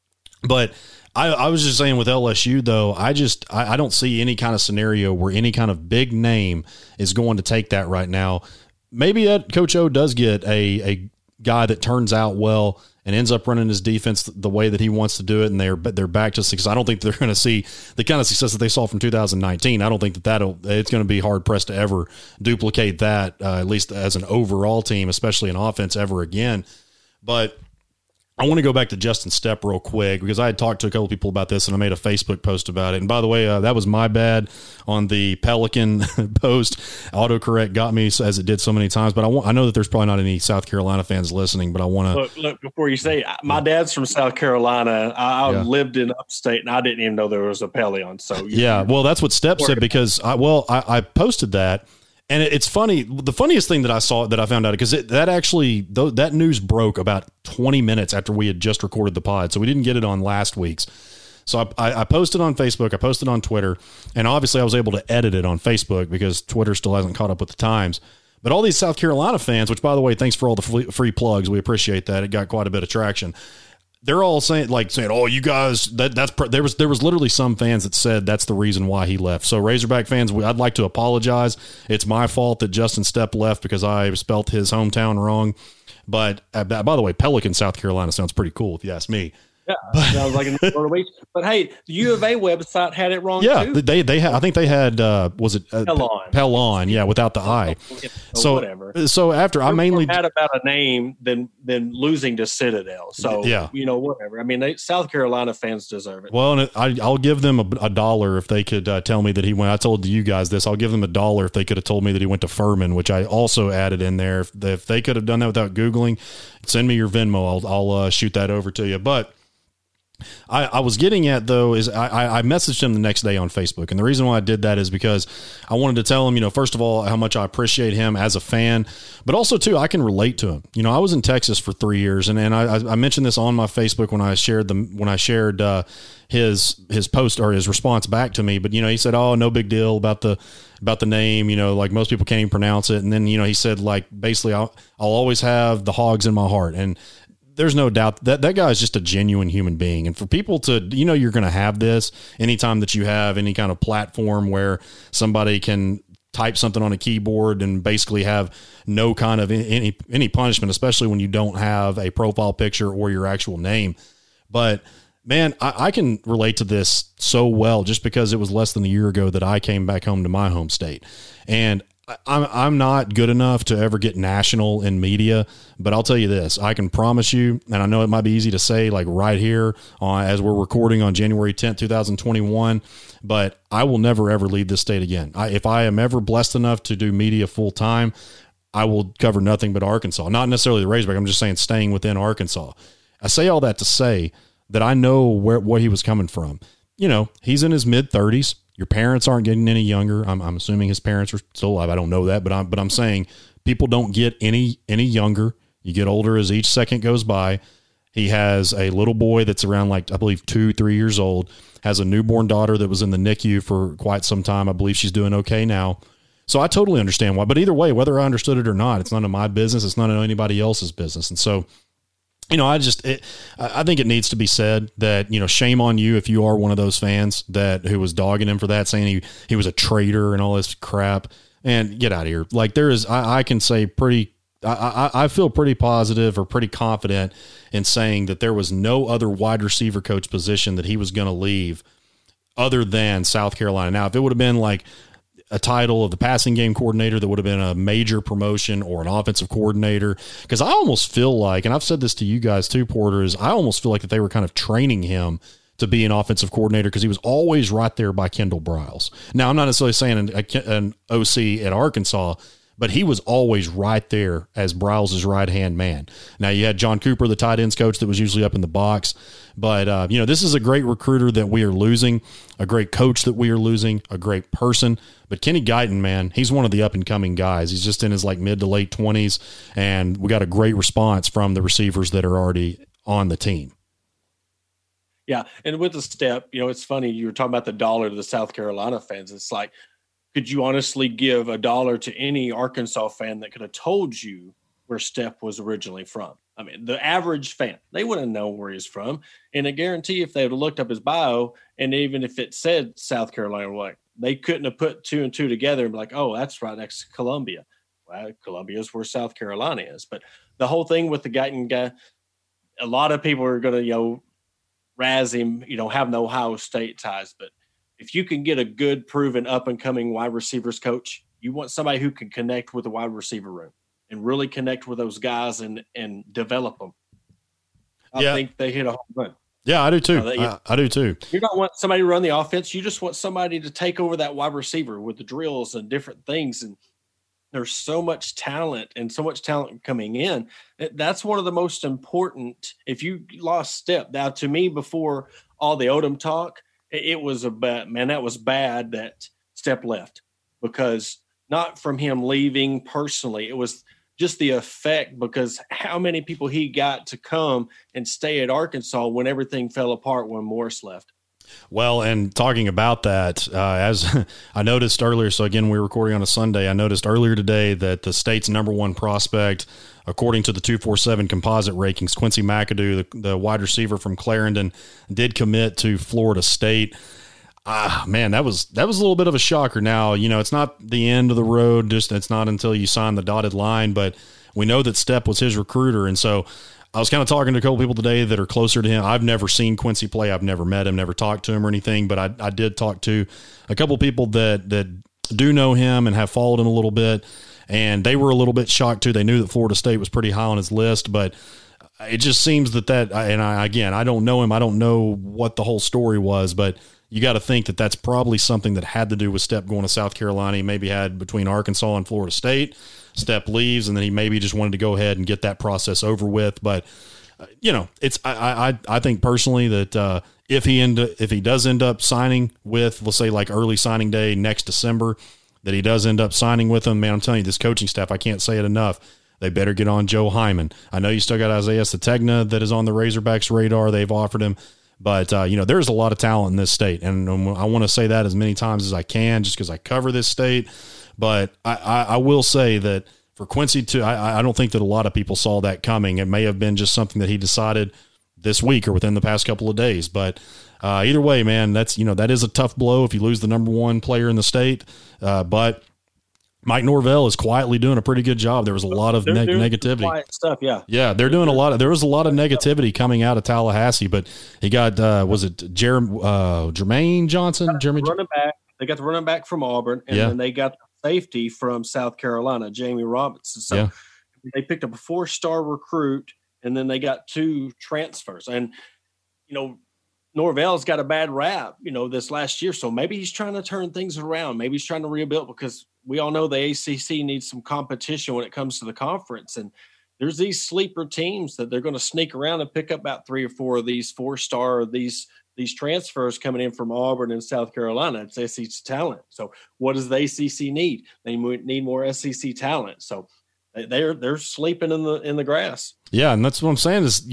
But I was just saying with LSU though, I don't see any kind of scenario where any kind of big name is going to take that right now. Maybe that Coach O does get a guy that turns out well and ends up running his defense the way that he wants to do it, and they're back to success. I don't think they're going to see the kind of success that they saw from 2019. I don't think it's going to be hard pressed to ever duplicate that, at least as an overall team, especially in offense, ever again. But I want to go back to Justin Stepp real quick, because I had talked to a couple people about this and I made a Facebook post about it. And by the way, that was my bad on the Pelican post. Autocorrect got me, as it did so many times. But I know that there's probably not any South Carolina fans listening, but I want to look before you say, my dad's from South Carolina. I lived in upstate and I didn't even know there was a Pelion. So well, that's what Stepp said, because I posted that. And it's funny. The funniest thing that I found out, because that news broke about 20 minutes after we had just recorded the pod. So we didn't get it on last week's. So I posted on Facebook, I posted on Twitter, and obviously I was able to edit it on Facebook because Twitter still hasn't caught up with the times. But all these South Carolina fans, which by the way, thanks for all the free plugs. We appreciate that. It got quite a bit of traction. They're all saying, oh, you guys, there was literally some fans that said that's the reason why he left. So Razorback fans, I'd like to apologize. It's my fault that Justin Stepp left because I spelt his hometown wrong. But by the way, Pelican, South Carolina sounds pretty cool if you ask me. Yeah, sounds like a week. But hey, the U of A website had it wrong. Yeah, too. they had. I think they had. Was it Pelon? Yeah, without the I. So whatever. So after I mainly had about a name than losing to Citadel. So yeah, whatever. I mean, South Carolina fans deserve it. Well, and I'll give them $1 if they could tell me that he went. I told you guys this. I'll give them $1 if they could have told me that he went to Furman, which I also added in there. If they could have done that without Googling, send me your Venmo. I'll shoot that over to you. But I was getting at, though, is I messaged him the next day on Facebook. And the reason why I did that is because I wanted to tell him, first of all, how much I appreciate him as a fan, but also, too, I can relate to him. I was in Texas for 3 years, and I mentioned this on my Facebook when I shared his post or his response back to me. But, he said, oh, no big deal about the name, like most people can't even pronounce it. And then, he said, like, basically, I'll always have the Hogs in my heart. And there's no doubt that guy is just a genuine human being. And for people to, you're going to have this anytime that you have any kind of platform where somebody can type something on a keyboard and basically have no kind of any punishment, especially when you don't have a profile picture or your actual name. But man, I can relate to this so well just because it was less than a year ago that I came back home to my home state. And I'm not good enough to ever get national in media, but I'll tell you this, I can promise you, and I know it might be easy to say like right here as we're recording on January 10th, 2021, but I will never, ever leave this state again. If I am ever blessed enough to do media full time, I will cover nothing but Arkansas, not necessarily the Razorback. I'm just saying staying within Arkansas. I say all that to say that I know what he was coming from. He's in his mid 30s. Your parents aren't getting any younger. I'm assuming his parents are still alive. I don't know that, but I'm saying people don't get any younger. You get older as each second goes by. He has a little boy that's around, like, I believe 2-3 years old, has a newborn daughter that was in the NICU for quite some time. I believe she's doing okay now. So I totally understand why, but either way, whether I understood it or not, it's none of my business. It's none of anybody else's business. And so, I think it needs to be said that, shame on you if you are one of those fans who was dogging him for that, saying he was a traitor and all this crap, and get out of here. Like I can say I feel pretty positive or pretty confident in saying that there was no other wide receiver coach position that he was going to leave other than South Carolina. Now, if it would have been like a title of the passing game coordinator, that would have been a major promotion, or an offensive coordinator. Because I almost feel like, and I've said this to you guys too, Porter, is I almost feel like that they were kind of training him to be an offensive coordinator because he was always right there by Kendall Briles. Now, I'm not necessarily saying an OC at Arkansas, but he was always right there as Briles' right-hand man. Now, you had John Cooper, the tight ends coach, that was usually up in the box. But, this is a great recruiter that we are losing, a great coach that we are losing, a great person. But Kenny Guyton, man, he's one of the up-and-coming guys. He's just in his mid to late 20s, and we got a great response from the receivers that are already on the team. Yeah, and with the step, it's funny. You were talking about the dollar to the South Carolina fans. It's like, could you honestly give $1 to any Arkansas fan that could have told you where Step was originally from? I mean, the average fan, they wouldn't know where he's from. And I guarantee if they would have looked up his bio, and even if it said South Carolina, they couldn't have put 2 and 2 together and be like, oh, that's right next to Columbia. Well, Columbia is where South Carolina is. But the whole thing with the Guyton guy, a lot of people are going to, razz him, have no Ohio State ties. But if you can get a good, proven, up-and-coming wide receivers coach, you want somebody who can connect with the wide receiver room and really connect with those guys and develop them. I think they hit a home run. Yeah, I do too. I do too. You don't want somebody to run the offense. You just want somebody to take over that wide receiver with the drills and different things. And there's so much talent and so much talent coming in. That's one of the most important. If you lost Step, now to me, before all the Odom talk, it was that was bad that Step left, because not from him leaving personally. It was just the effect, because how many people he got to come and stay at Arkansas when everything fell apart when Morris left. Well, and talking about that, as I noticed earlier, so again, we're recording on a Sunday. I noticed earlier today that the state's number one prospect, according to the 247 composite rankings, Quincy McAdoo, the wide receiver from Clarendon, did commit to Florida State. Man, that was a little bit of a shocker. Now, it's not the end of the road. It's not until you sign the dotted line, but we know that Step was his recruiter. And so I was kind of talking to a couple people today that are closer to him. I've never seen Quincy play. I've never met him, never talked to him or anything, but I did talk to a couple people that do know him and have followed him a little bit. And they were a little bit shocked too. They knew that Florida State was pretty high on his list, but it just seems I don't know him. I don't know what the whole story was, but you got to think that that's probably something that had to do with Step going to South Carolina. He maybe had between Arkansas and Florida State. Step leaves, and then he maybe just wanted to go ahead and get that process over with. But I think personally that if he does end up signing with, let's say early signing day next December, that he does end up signing with them, man, I'm telling you, this coaching staff, I can't say it enough. They better get on Joe Hyman. I know you still got Isaiah Sategna that is on the Razorbacks radar. They've offered him. But, there's a lot of talent in this state, and I want to say that as many times as I can just because I cover this state. But I will say that for Quincy, too, I don't think that a lot of people saw that coming. It may have been just something that he decided this week or within the past couple of days. But either way, man, that is a tough blow if you lose the number one player in the state. But Mike Norvell is quietly doing a pretty good job. There was a lot of negativity. Quiet stuff, yeah. Yeah, they're doing there was a lot of negativity coming out of Tallahassee, but he got, was it Jermaine Johnson? Running back. They got the running back from Auburn, and then they got the safety from South Carolina, Jamie Robinson. So they picked up a 4-star recruit, and then they got 2 transfers. And, Norvell's got a bad rap, this last year. So maybe he's trying to turn things around. Maybe he's trying to rebuild, because we all know the ACC needs some competition when it comes to the conference. And there's these sleeper teams that they're going to sneak around and pick up about 3 or 4 of these 4-star, these transfers coming in from Auburn and South Carolina. It's SEC talent. So what does the ACC need? They need more SEC talent. So they're sleeping in the grass. Yeah, and that's what I'm saying is,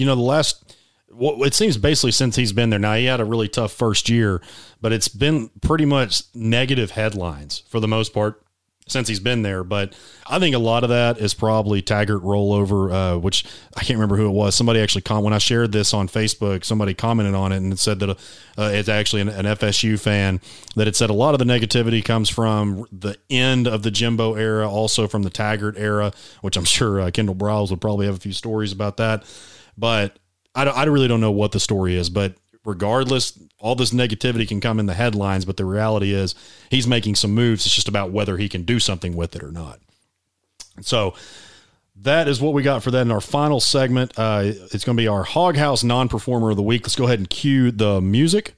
it seems basically since he's been there now, he had a really tough first year, but it's been pretty much negative headlines for the most part since he's been there. But I think a lot of that is probably Taggart rollover, which I can't remember who it was. Somebody actually when I shared this on Facebook, somebody commented on it and said that it's actually an FSU fan, that it said a lot of the negativity comes from the end of the Jimbo era, also from the Taggart era, which I'm sure Kendall Briles would probably have a few stories about that. But I really don't know what the story is, but regardless, all this negativity can come in the headlines, but the reality is he's making some moves. It's just about whether he can do something with it or not. So that is what we got for that in our final segment. It's going to be our Hog House non-performer of the week. Let's go ahead and cue the music.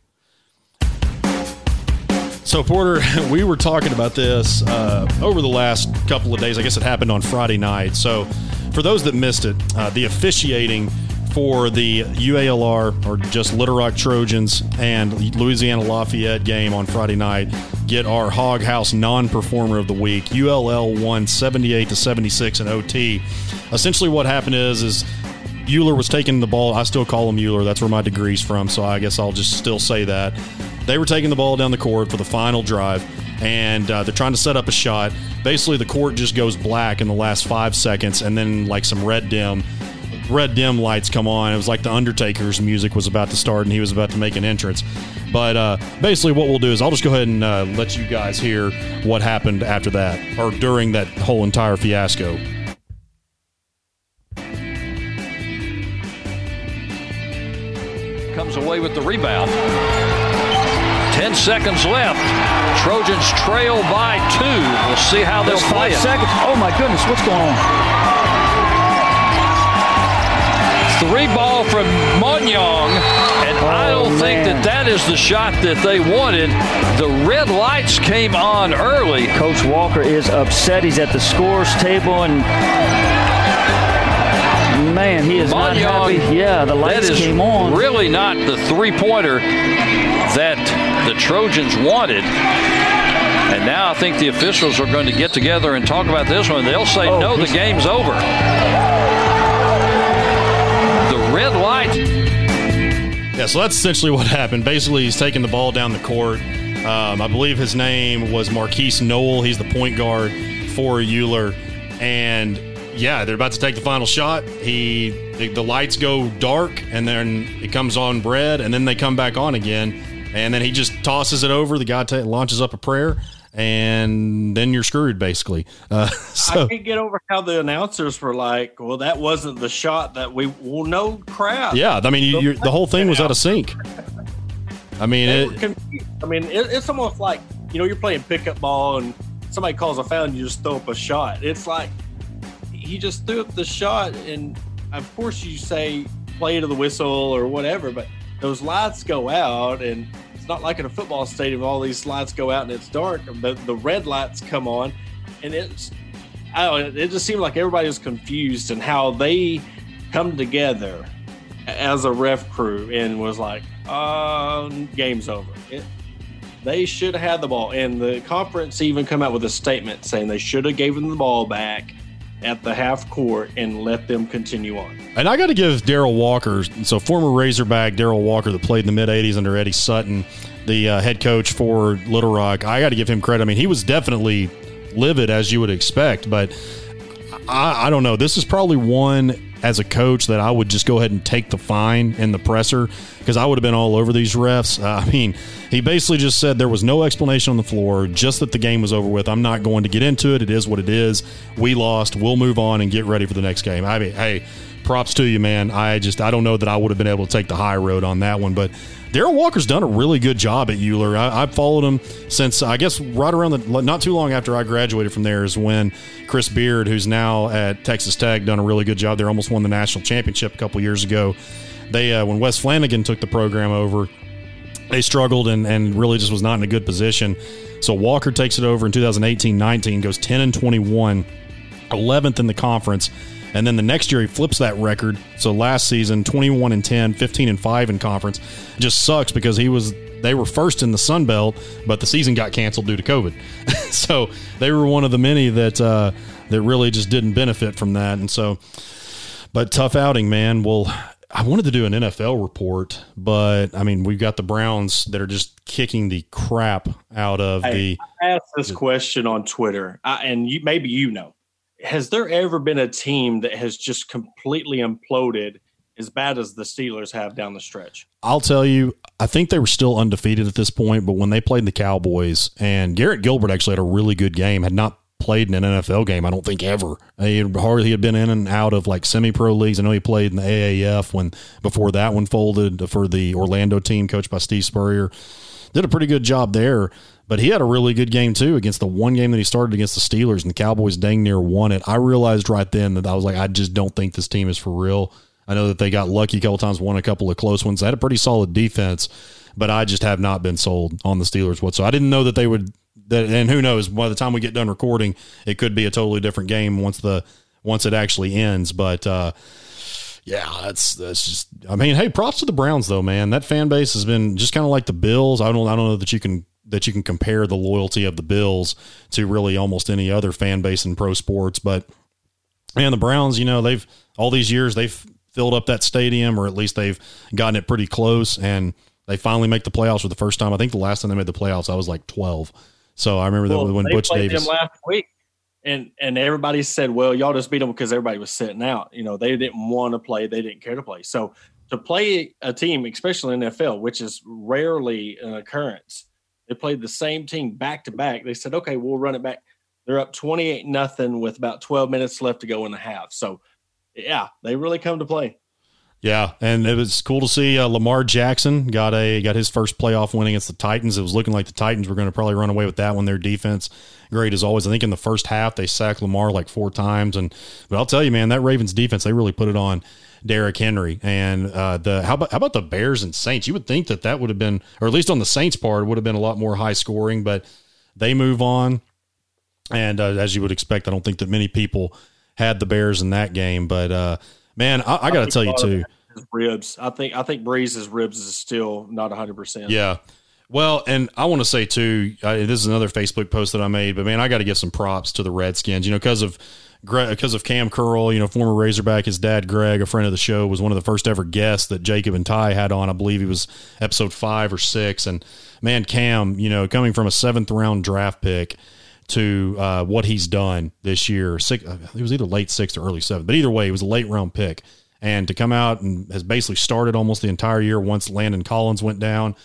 So, Porter, we were talking about this over the last couple of days. I guess it happened on Friday night. So, for those that missed it, the officiating for the UALR, or just Little Rock Trojans, and Louisiana Lafayette game on Friday night get our Hog House non-performer of the week. ULL won 78-76 in OT. Essentially what happened is Euler was taking the ball. I still call him Euler. That's where my degree's from, so I guess I'll just still say that. They were taking the ball down the court for the final drive, and they're trying to set up a shot. Basically, the court just goes black in the last 5 seconds, and then like some red dim lights come on. It was like the Undertaker's music was about to start, and he was about to make an entrance. But basically what we'll do is I'll just go ahead and let you guys hear what happened after that, or during that whole entire fiasco. Comes away with the rebound. 10 seconds left. Trojans trail by 2. We'll see how they'll play it. 5 seconds. Oh, my goodness. What's going on? 3 ball from Monyong, and I don't think that is the shot that they wanted. The red lights came on early. Coach Walker is upset. He's at the scores table, and man, he is not happy. Yeah, the lights came on. Really not the three-pointer that the Trojans wanted. And now I think the officials are going to get together and talk about this one. They'll say, no, the game's over. The red light. Yeah, so that's essentially what happened. Basically, he's taking the ball down the court. I believe his name was Marquise Noel. He's the point guard for Euler. And yeah, they're about to take the final shot. The lights go dark, and then it comes on red, and then they come back on again. And then he just tosses it over. The guy launches up a prayer, and then you're screwed, basically. I can't get over how the announcers were like, well, that wasn't the shot that no crap. Yeah, I mean, the whole thing was out of sync. I mean, it's almost like, you're playing pickup ball, and somebody calls a foul, and you just throw up a shot. It's like he just threw up the shot, and of course you say play to the whistle or whatever, but those lights go out, and it's not like in a football stadium, all these lights go out and it's dark. The red lights come on, and it just seemed like everybody was confused in how they come together as a ref crew and was like, game's over. They should have had the ball, and the conference even come out with a statement saying they should have given the ball back at the half court and let them continue on. And I got to give Darrell Walker, so former Razorback Darrell Walker that played in the mid-'80s under Eddie Sutton, the head coach for Little Rock, I got to give him credit. I mean, he was definitely livid, as you would expect, but I don't know. This is probably one, as a coach, that I would just go ahead and take the fine in the presser, because I would have been all over these refs. I mean, he basically just said there was no explanation on the floor, just that the game was over with. I'm not going to get into it. It is what it is. We lost. We'll move on and get ready for the next game. I mean, hey, props to you, man. I don't know that I would have been able to take the high road on that one, but Darrell Walker's done a really good job at Euler. I've followed him since, I guess, right around not too long after I graduated from there is when Chris Beard, who's now at Texas Tech, done a really good job. They almost won the national championship a couple years ago. They when Wes Flanagan took the program over, they struggled and really just was not in a good position. So Walker takes it over in 2018-19, goes 10-21, 11th in the conference. And then the next year he flips that record. So last season, 21-10, 15-5 in conference. It just sucks because they were first in the Sun Belt, but the season got canceled due to COVID. So they were one of the many that really just didn't benefit from that. And so, but tough outing, man. Well, I wanted to do an NFL report, but I mean, we've got the Browns that are just kicking the crap out of I asked this question on Twitter, and maybe you know. Has there ever been a team that has just completely imploded as bad as the Steelers have down the stretch? I'll tell you, I think they were still undefeated at this point, but when they played the Cowboys, and Garrett Gilbert actually had a really good game, had not played in an NFL game, I don't think ever. He had been in and out of like semi-pro leagues. I know he played in the AAF before that one folded for the Orlando team coached by Steve Spurrier. Did a pretty good job there. But he had a really good game too against the one game that he started against the Steelers, and the Cowboys dang near won it. I realized right then that I was like, I just don't think this team is for real. I know that they got lucky a couple times, won a couple of close ones. They had a pretty solid defense, but I just have not been sold on the Steelers whatsoever. I didn't know that they would. And who knows? By the time we get done recording, it could be a totally different game once it actually ends. But yeah, that's just. I mean, hey, props to the Browns though, man. That fan base has been just kind of like the Bills. I don't know that you can compare the loyalty of the Bills to really almost any other fan base in pro sports. But man, the Browns, they've all these years they've filled up that stadium, or at least they've gotten it pretty close, and they finally make the playoffs for the first time. I think the last time they made the playoffs, I was like 12. So I remember that when Butch Davis them last week, and everybody said, "Well, y'all just beat them because everybody was sitting out." They didn't want to play, they didn't care to play. So to play a team, especially in the NFL, which is rarely an occurrence, they played the same team back to back. They said, "Okay, we'll run it back." They're up 28-0 with about 12 minutes left to go in the half. So yeah, they really come to play. Yeah, and it was cool to see Lamar Jackson got his first playoff win against the Titans. It was looking like the Titans were going to probably run away with that one. Their defense, great as always. I think in the first half they sacked Lamar like 4 times. But I'll tell you, man, that Ravens defense, they really put it on Derrick Henry. And how about the Bears and Saints? You would think that would have been, or at least on the Saints part, it would have been a lot more high scoring. But they move on, and as you would expect, I don't think that many people had the Bears in that game. But man, I got to tell you too. Ribs. I think Breeze's ribs is still not 100%. Yeah. Well, and I want to say too, this is another Facebook post that I made, but man, I got to give some props to the Redskins, because of Cam Curl, former Razorback. His dad, Greg, a friend of the show, was one of the first ever guests that Jacob and Ty had on. I believe he was episode 5 or 6. And man, Cam, coming from a 7th round draft pick to what he's done this year, it was either late 6th or early 7th, but either way, it was a late round pick. And to come out and has basically started almost the entire year once Landon Collins went down,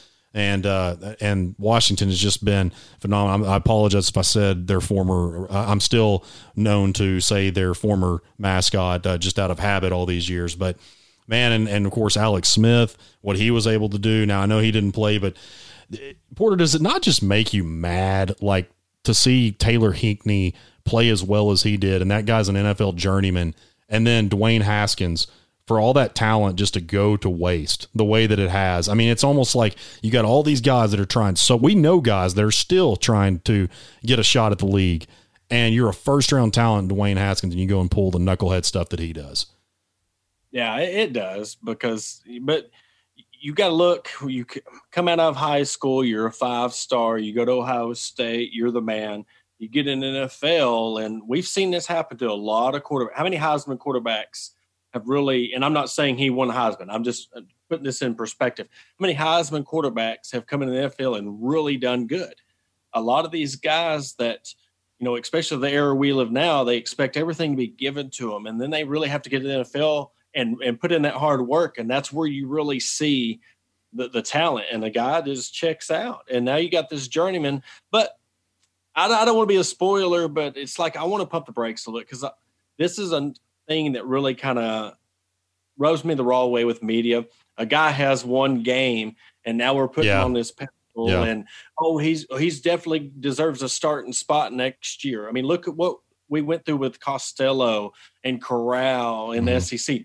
and Washington has just been phenomenal. I apologize if I said their former. I'm still known to say their former mascot just out of habit all these years. But man, and of course Alex Smith, what he was able to do. Now I know he didn't play, but Porter, does it not just make you mad, like to see Taylor Hinkney play as well as he did, and that guy's an NFL journeyman, and then Dwayne Haskins, for all that talent just to go to waste the way that it has. I mean, it's almost like you got all these guys that are trying. So we know guys that are still trying to get a shot at the league, and you're a first-round talent, Dwayne Haskins, and you go and pull the knucklehead stuff that he does. Yeah, it does, but you got to look. You come out of high school, you're a 5-star. You go to Ohio State, you're the man. You get in the NFL, and we've seen this happen to a lot of quarterbacks. How many Heisman quarterbacks have really, and I'm not saying he won Heisman, I'm just putting this in perspective. How many Heisman quarterbacks have come in the NFL and really done good? A lot of these guys that, especially the era we live now, they expect everything to be given to them, and then they really have to get to the NFL and put in that hard work, and that's where you really see the talent, and the guy just checks out. And now you got this journeyman, but I don't want to be a spoiler, but it's like I want to pump the brakes a little, because this is a thing that really kind of rubs me the raw way with media. A guy has one game, and now we're putting on this pedestal, and he's definitely deserves a starting spot next year. I mean, look at what we went through with Costello and Corral in the SEC.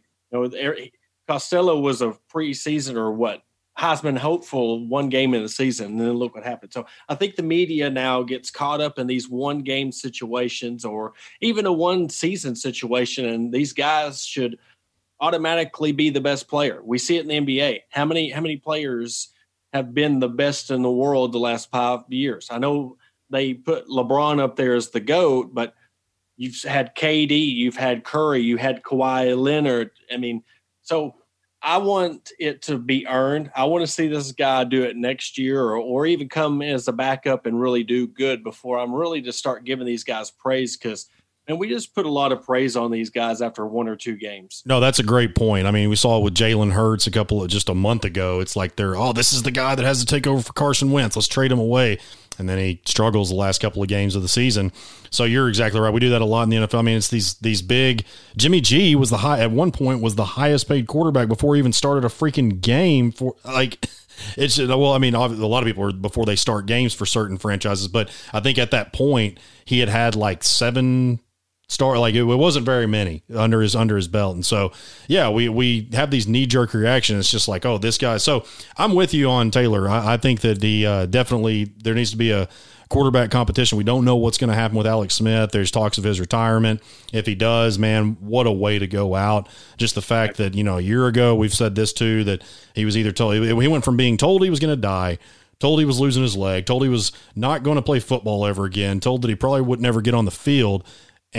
Costello was a preseason or Heisman hopeful one game in the season, and then look what happened. So I think the media now gets caught up in these one game situations or even a one season situation, and these guys should automatically be the best player. We see it in the NBA. How many players have been the best in the world the last 5 years? I know they put LeBron up there as the GOAT, but you've had KD, you've had Curry, you had Kawhi Leonard. I mean, so I want it to be earned. I want to see this guy do it next year or even come as a backup and really do good before I'm really to start giving these guys praise, because we just put a lot of praise on these guys after 1 or 2 games. No, that's a great point. I mean, we saw it with Jalen Hurts just a month ago. It's like this is the guy that has to take over for Carson Wentz. Let's trade him away. And then he struggles the last couple of games of the season. So you're exactly right. We do that a lot in the NFL. I mean, it's these big. Jimmy G at one point was the highest paid quarterback before he even started a freaking game. It's, well, I mean, a lot of people are before they start games for certain franchises, but I think at that point he had like 7 start, like it wasn't very many under his belt. And so, yeah, we have these knee jerk reactions. It's just like, oh, this guy. So I'm with you on Taylor. I think that definitely there needs to be a quarterback competition. We don't know what's going to happen with Alex Smith. There's talks of his retirement. If he does, man, what a way to go out. Just the fact that, a year ago, we've said this too, that he was either told, he went from being told he was going to die, told he was losing his leg, told he was not going to play football ever again, told that he probably would never get on the field,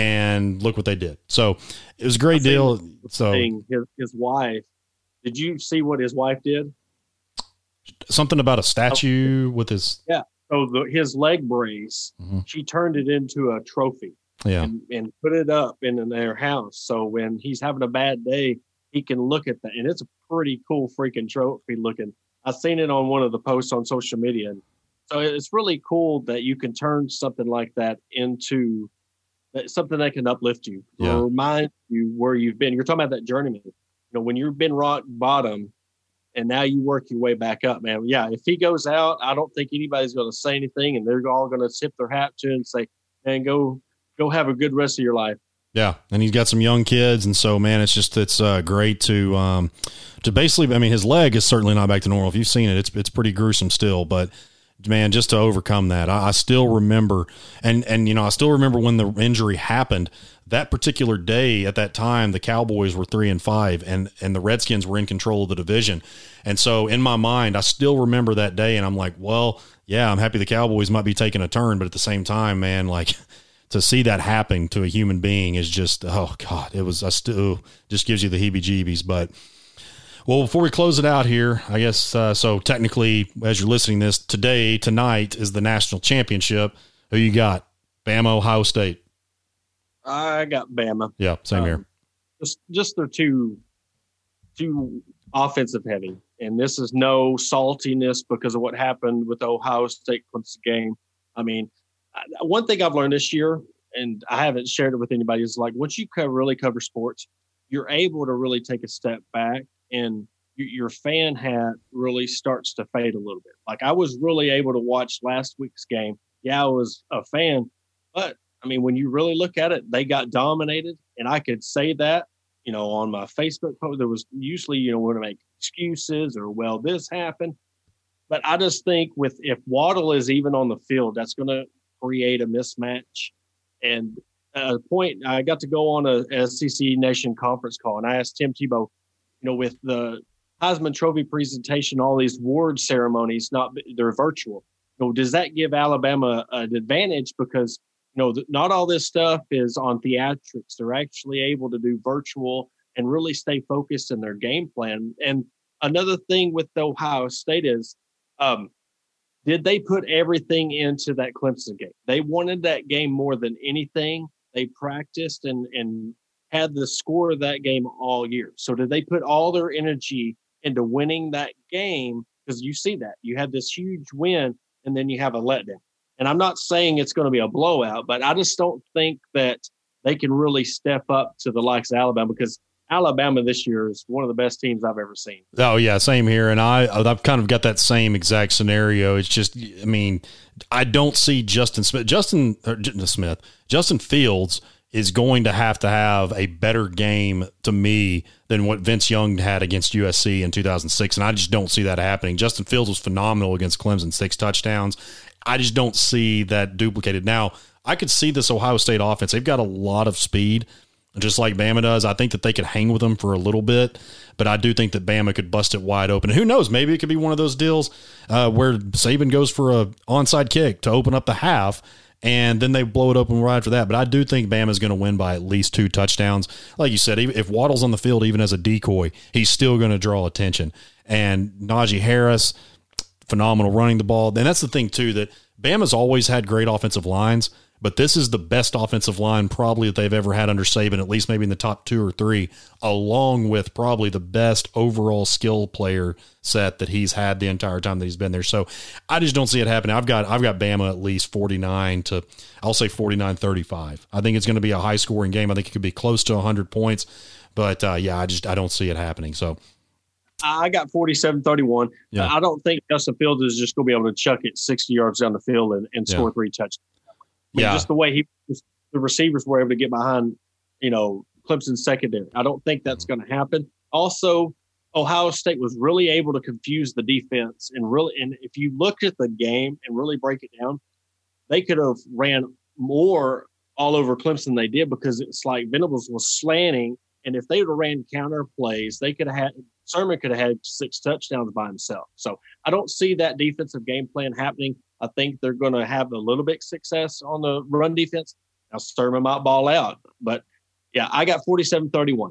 and look what they did. So it was a great deal. So his wife, did you see what his wife did? Something about a statue with his. Yeah. So his leg brace, she turned it into a trophy, and put it up in their house. So when he's having a bad day, he can look at that, and it's a pretty cool freaking trophy looking. I've seen it on one of the posts on social media, and so it's really cool that you can turn something like that into something that can uplift you, remind you where you've been. You're talking about that journeyman. When you've been rock bottom. And now you work your way back up, man. Yeah, if he goes out, I don't think anybody's going to say anything, and they're all going to tip their hat to him and say, "Man, go have a good rest of your life." Yeah, and he's got some young kids, and so, man, it's great to basically. I mean, his leg is certainly not back to normal. If you've seen it, it's pretty gruesome still, but. Man, just to overcome that, I still remember, and I still remember when the injury happened. That particular day, at that time, the Cowboys were 3-5, and the Redskins were in control of the division. And so, in my mind, I still remember that day, and I'm like, well, yeah, I'm happy the Cowboys might be taking a turn, but at the same time, man, like to see that happen to a human being is just, oh God, just gives you the heebie-jeebies, but. Well, before we close it out here, I guess, so technically, as you're listening to this, tonight is the national championship. Who you got? Bama, Ohio State? I got Bama. Yeah, same here. Just they're too offensive heavy. And this is no saltiness because of what happened with the Ohio State Clemson game. I mean, one thing I've learned this year, and I haven't shared it with anybody, is like once you really cover sports, you're able to really take a step back. And your fan hat really starts to fade a little bit. Like I was really able to watch last week's game. Yeah, I was a fan, but I mean, when you really look at it, they got dominated, and I could say that, on my Facebook post. There was usually, want to make excuses or, well, this happened. But I just think if Waddle is even on the field, that's going to create a mismatch. And at a point, I got to go on a SEC Nation conference call, and I asked Tim Tebow, with the Heisman Trophy presentation, all these award ceremonies, they're virtual. Does that give Alabama an advantage? Because, not all this stuff is on theatrics. They're actually able to do virtual and really stay focused in their game plan. And another thing with the Ohio State is, did they put everything into that Clemson game? They wanted that game more than anything. They practiced and had the score of that game all year. So did they put all their energy into winning that game? Because you see that. You had this huge win, and then you have a letdown. And I'm not saying it's going to be a blowout, but I just don't think that they can really step up to the likes of Alabama, because Alabama this year is one of the best teams I've ever seen. Oh, yeah, same here. And I've kind of got that same exact scenario. It's just, I mean, I don't see Justin Fields is going to have a better game to me than what Vince Young had against USC in 2006. And I just don't see that happening. Justin Fields was phenomenal against Clemson, 6 touchdowns. I just don't see that duplicated. Now, I could see this Ohio State offense. They've got a lot of speed, just like Bama does. I think that they could hang with them for a little bit, but I do think that Bama could bust it wide open. And who knows, maybe it could be one of those deals where Saban goes for a onside kick to open up the half, and then they blow it open right after that. But I do think Bama's going to win by at least 2 touchdowns. Like you said, if Waddle's on the field, even as a decoy, he's still going to draw attention. And Najee Harris, phenomenal running the ball. And that's the thing, too, that Bama's always had great offensive lines, but this is the best offensive line probably that they've ever had under Saban, at least maybe in the top 2 or 3, along with probably the best overall skill player set that he's had the entire time that he's been there. So I just don't see it happening. I've got Bama at least 49-35. I think it's going to be a high scoring game. I think it could be close to 100 points, but I don't see it happening. So I got 47-31. Yeah. I don't think Justin Fields is just going to be able to chuck it 60 yards down the field and score 3 touchdowns. Just the way the receivers were able to get behind, Clemson's secondary. I don't think that's going to happen. Also, Ohio State was really able to confuse the defense and if you looked at the game and really break it down, they could have ran more all over Clemson than they did, because it's like Venables was slanting, and if they would have ran counter plays, Sermon could have had 6 touchdowns by himself. So I don't see that defensive game plan happening. I think they're going to have a little bit success on the run defense. Now Sermon might ball out, but yeah, I got 47-31.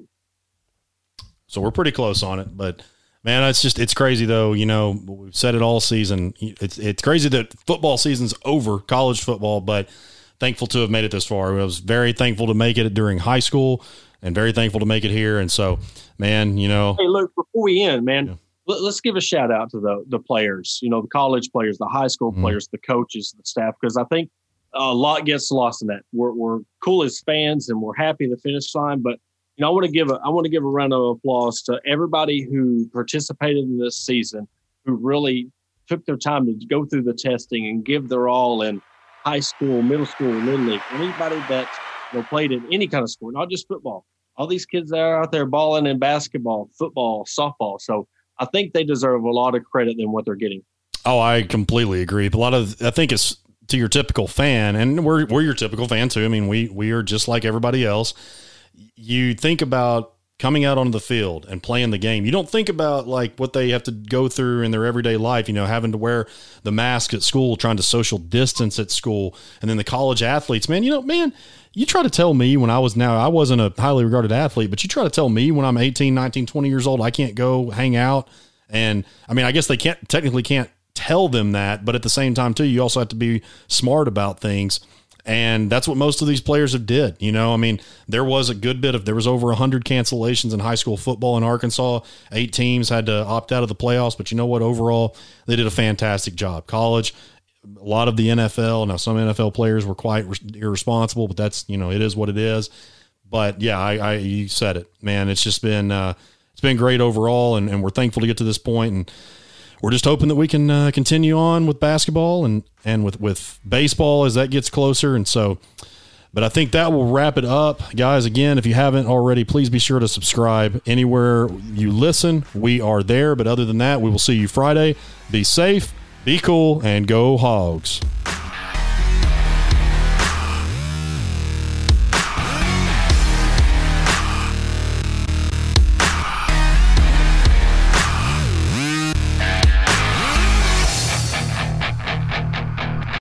So we're pretty close on it, but man, it's crazy though. We've said it all season. It's crazy that football season's over, college football, but thankful to have made it this far. I was very thankful to make it during high school and very thankful to make it here. And so, man, Hey, look, before we end, man, let's give a shout out to the players, the college players, the high school players, the coaches, the staff, because I think a lot gets lost in that. We're cool as fans and we're happy at the finish line, but I want to give a round of applause to everybody who participated in this season, who really took their time to go through the testing and give their all in high school, middle school, little league. Anybody that played in any kind of sport, not just football. All these kids that are out there balling in basketball, football, softball. So I think they deserve a lot of credit than what they're getting. Oh, I completely agree. I think it's to your typical fan, and we're your typical fan too. I mean, we are just like everybody else. You think about coming out onto the field and playing the game. You don't think about like what they have to go through in their everyday life, having to wear the mask at school, trying to social distance at school. And then the college athletes, man, you try to tell me when I wasn't a highly regarded athlete, but you try to tell me when I'm 18, 19, 20 years old, I can't go hang out. And I mean, I guess they technically can't tell them that, but at the same time too, you also have to be smart about things. And that's what most of these players have did. I mean, there was over 100 cancellations in high school football in Arkansas. 8 teams had to opt out of the playoffs. But you know what? Overall, they did a fantastic job. College, a lot of the NFL. Now, some NFL players were quite irresponsible, but that's, it is what it is. But yeah, you said it, man. It's just been, it's been great overall. And we're thankful to get to this point. And we're just hoping that we can continue on with basketball and with baseball as that gets closer. And so, but I think that will wrap it up. Guys, again, if you haven't already, please be sure to subscribe anywhere you listen. We are there. But other than that, we will see you Friday. Be safe, be cool, and go Hogs.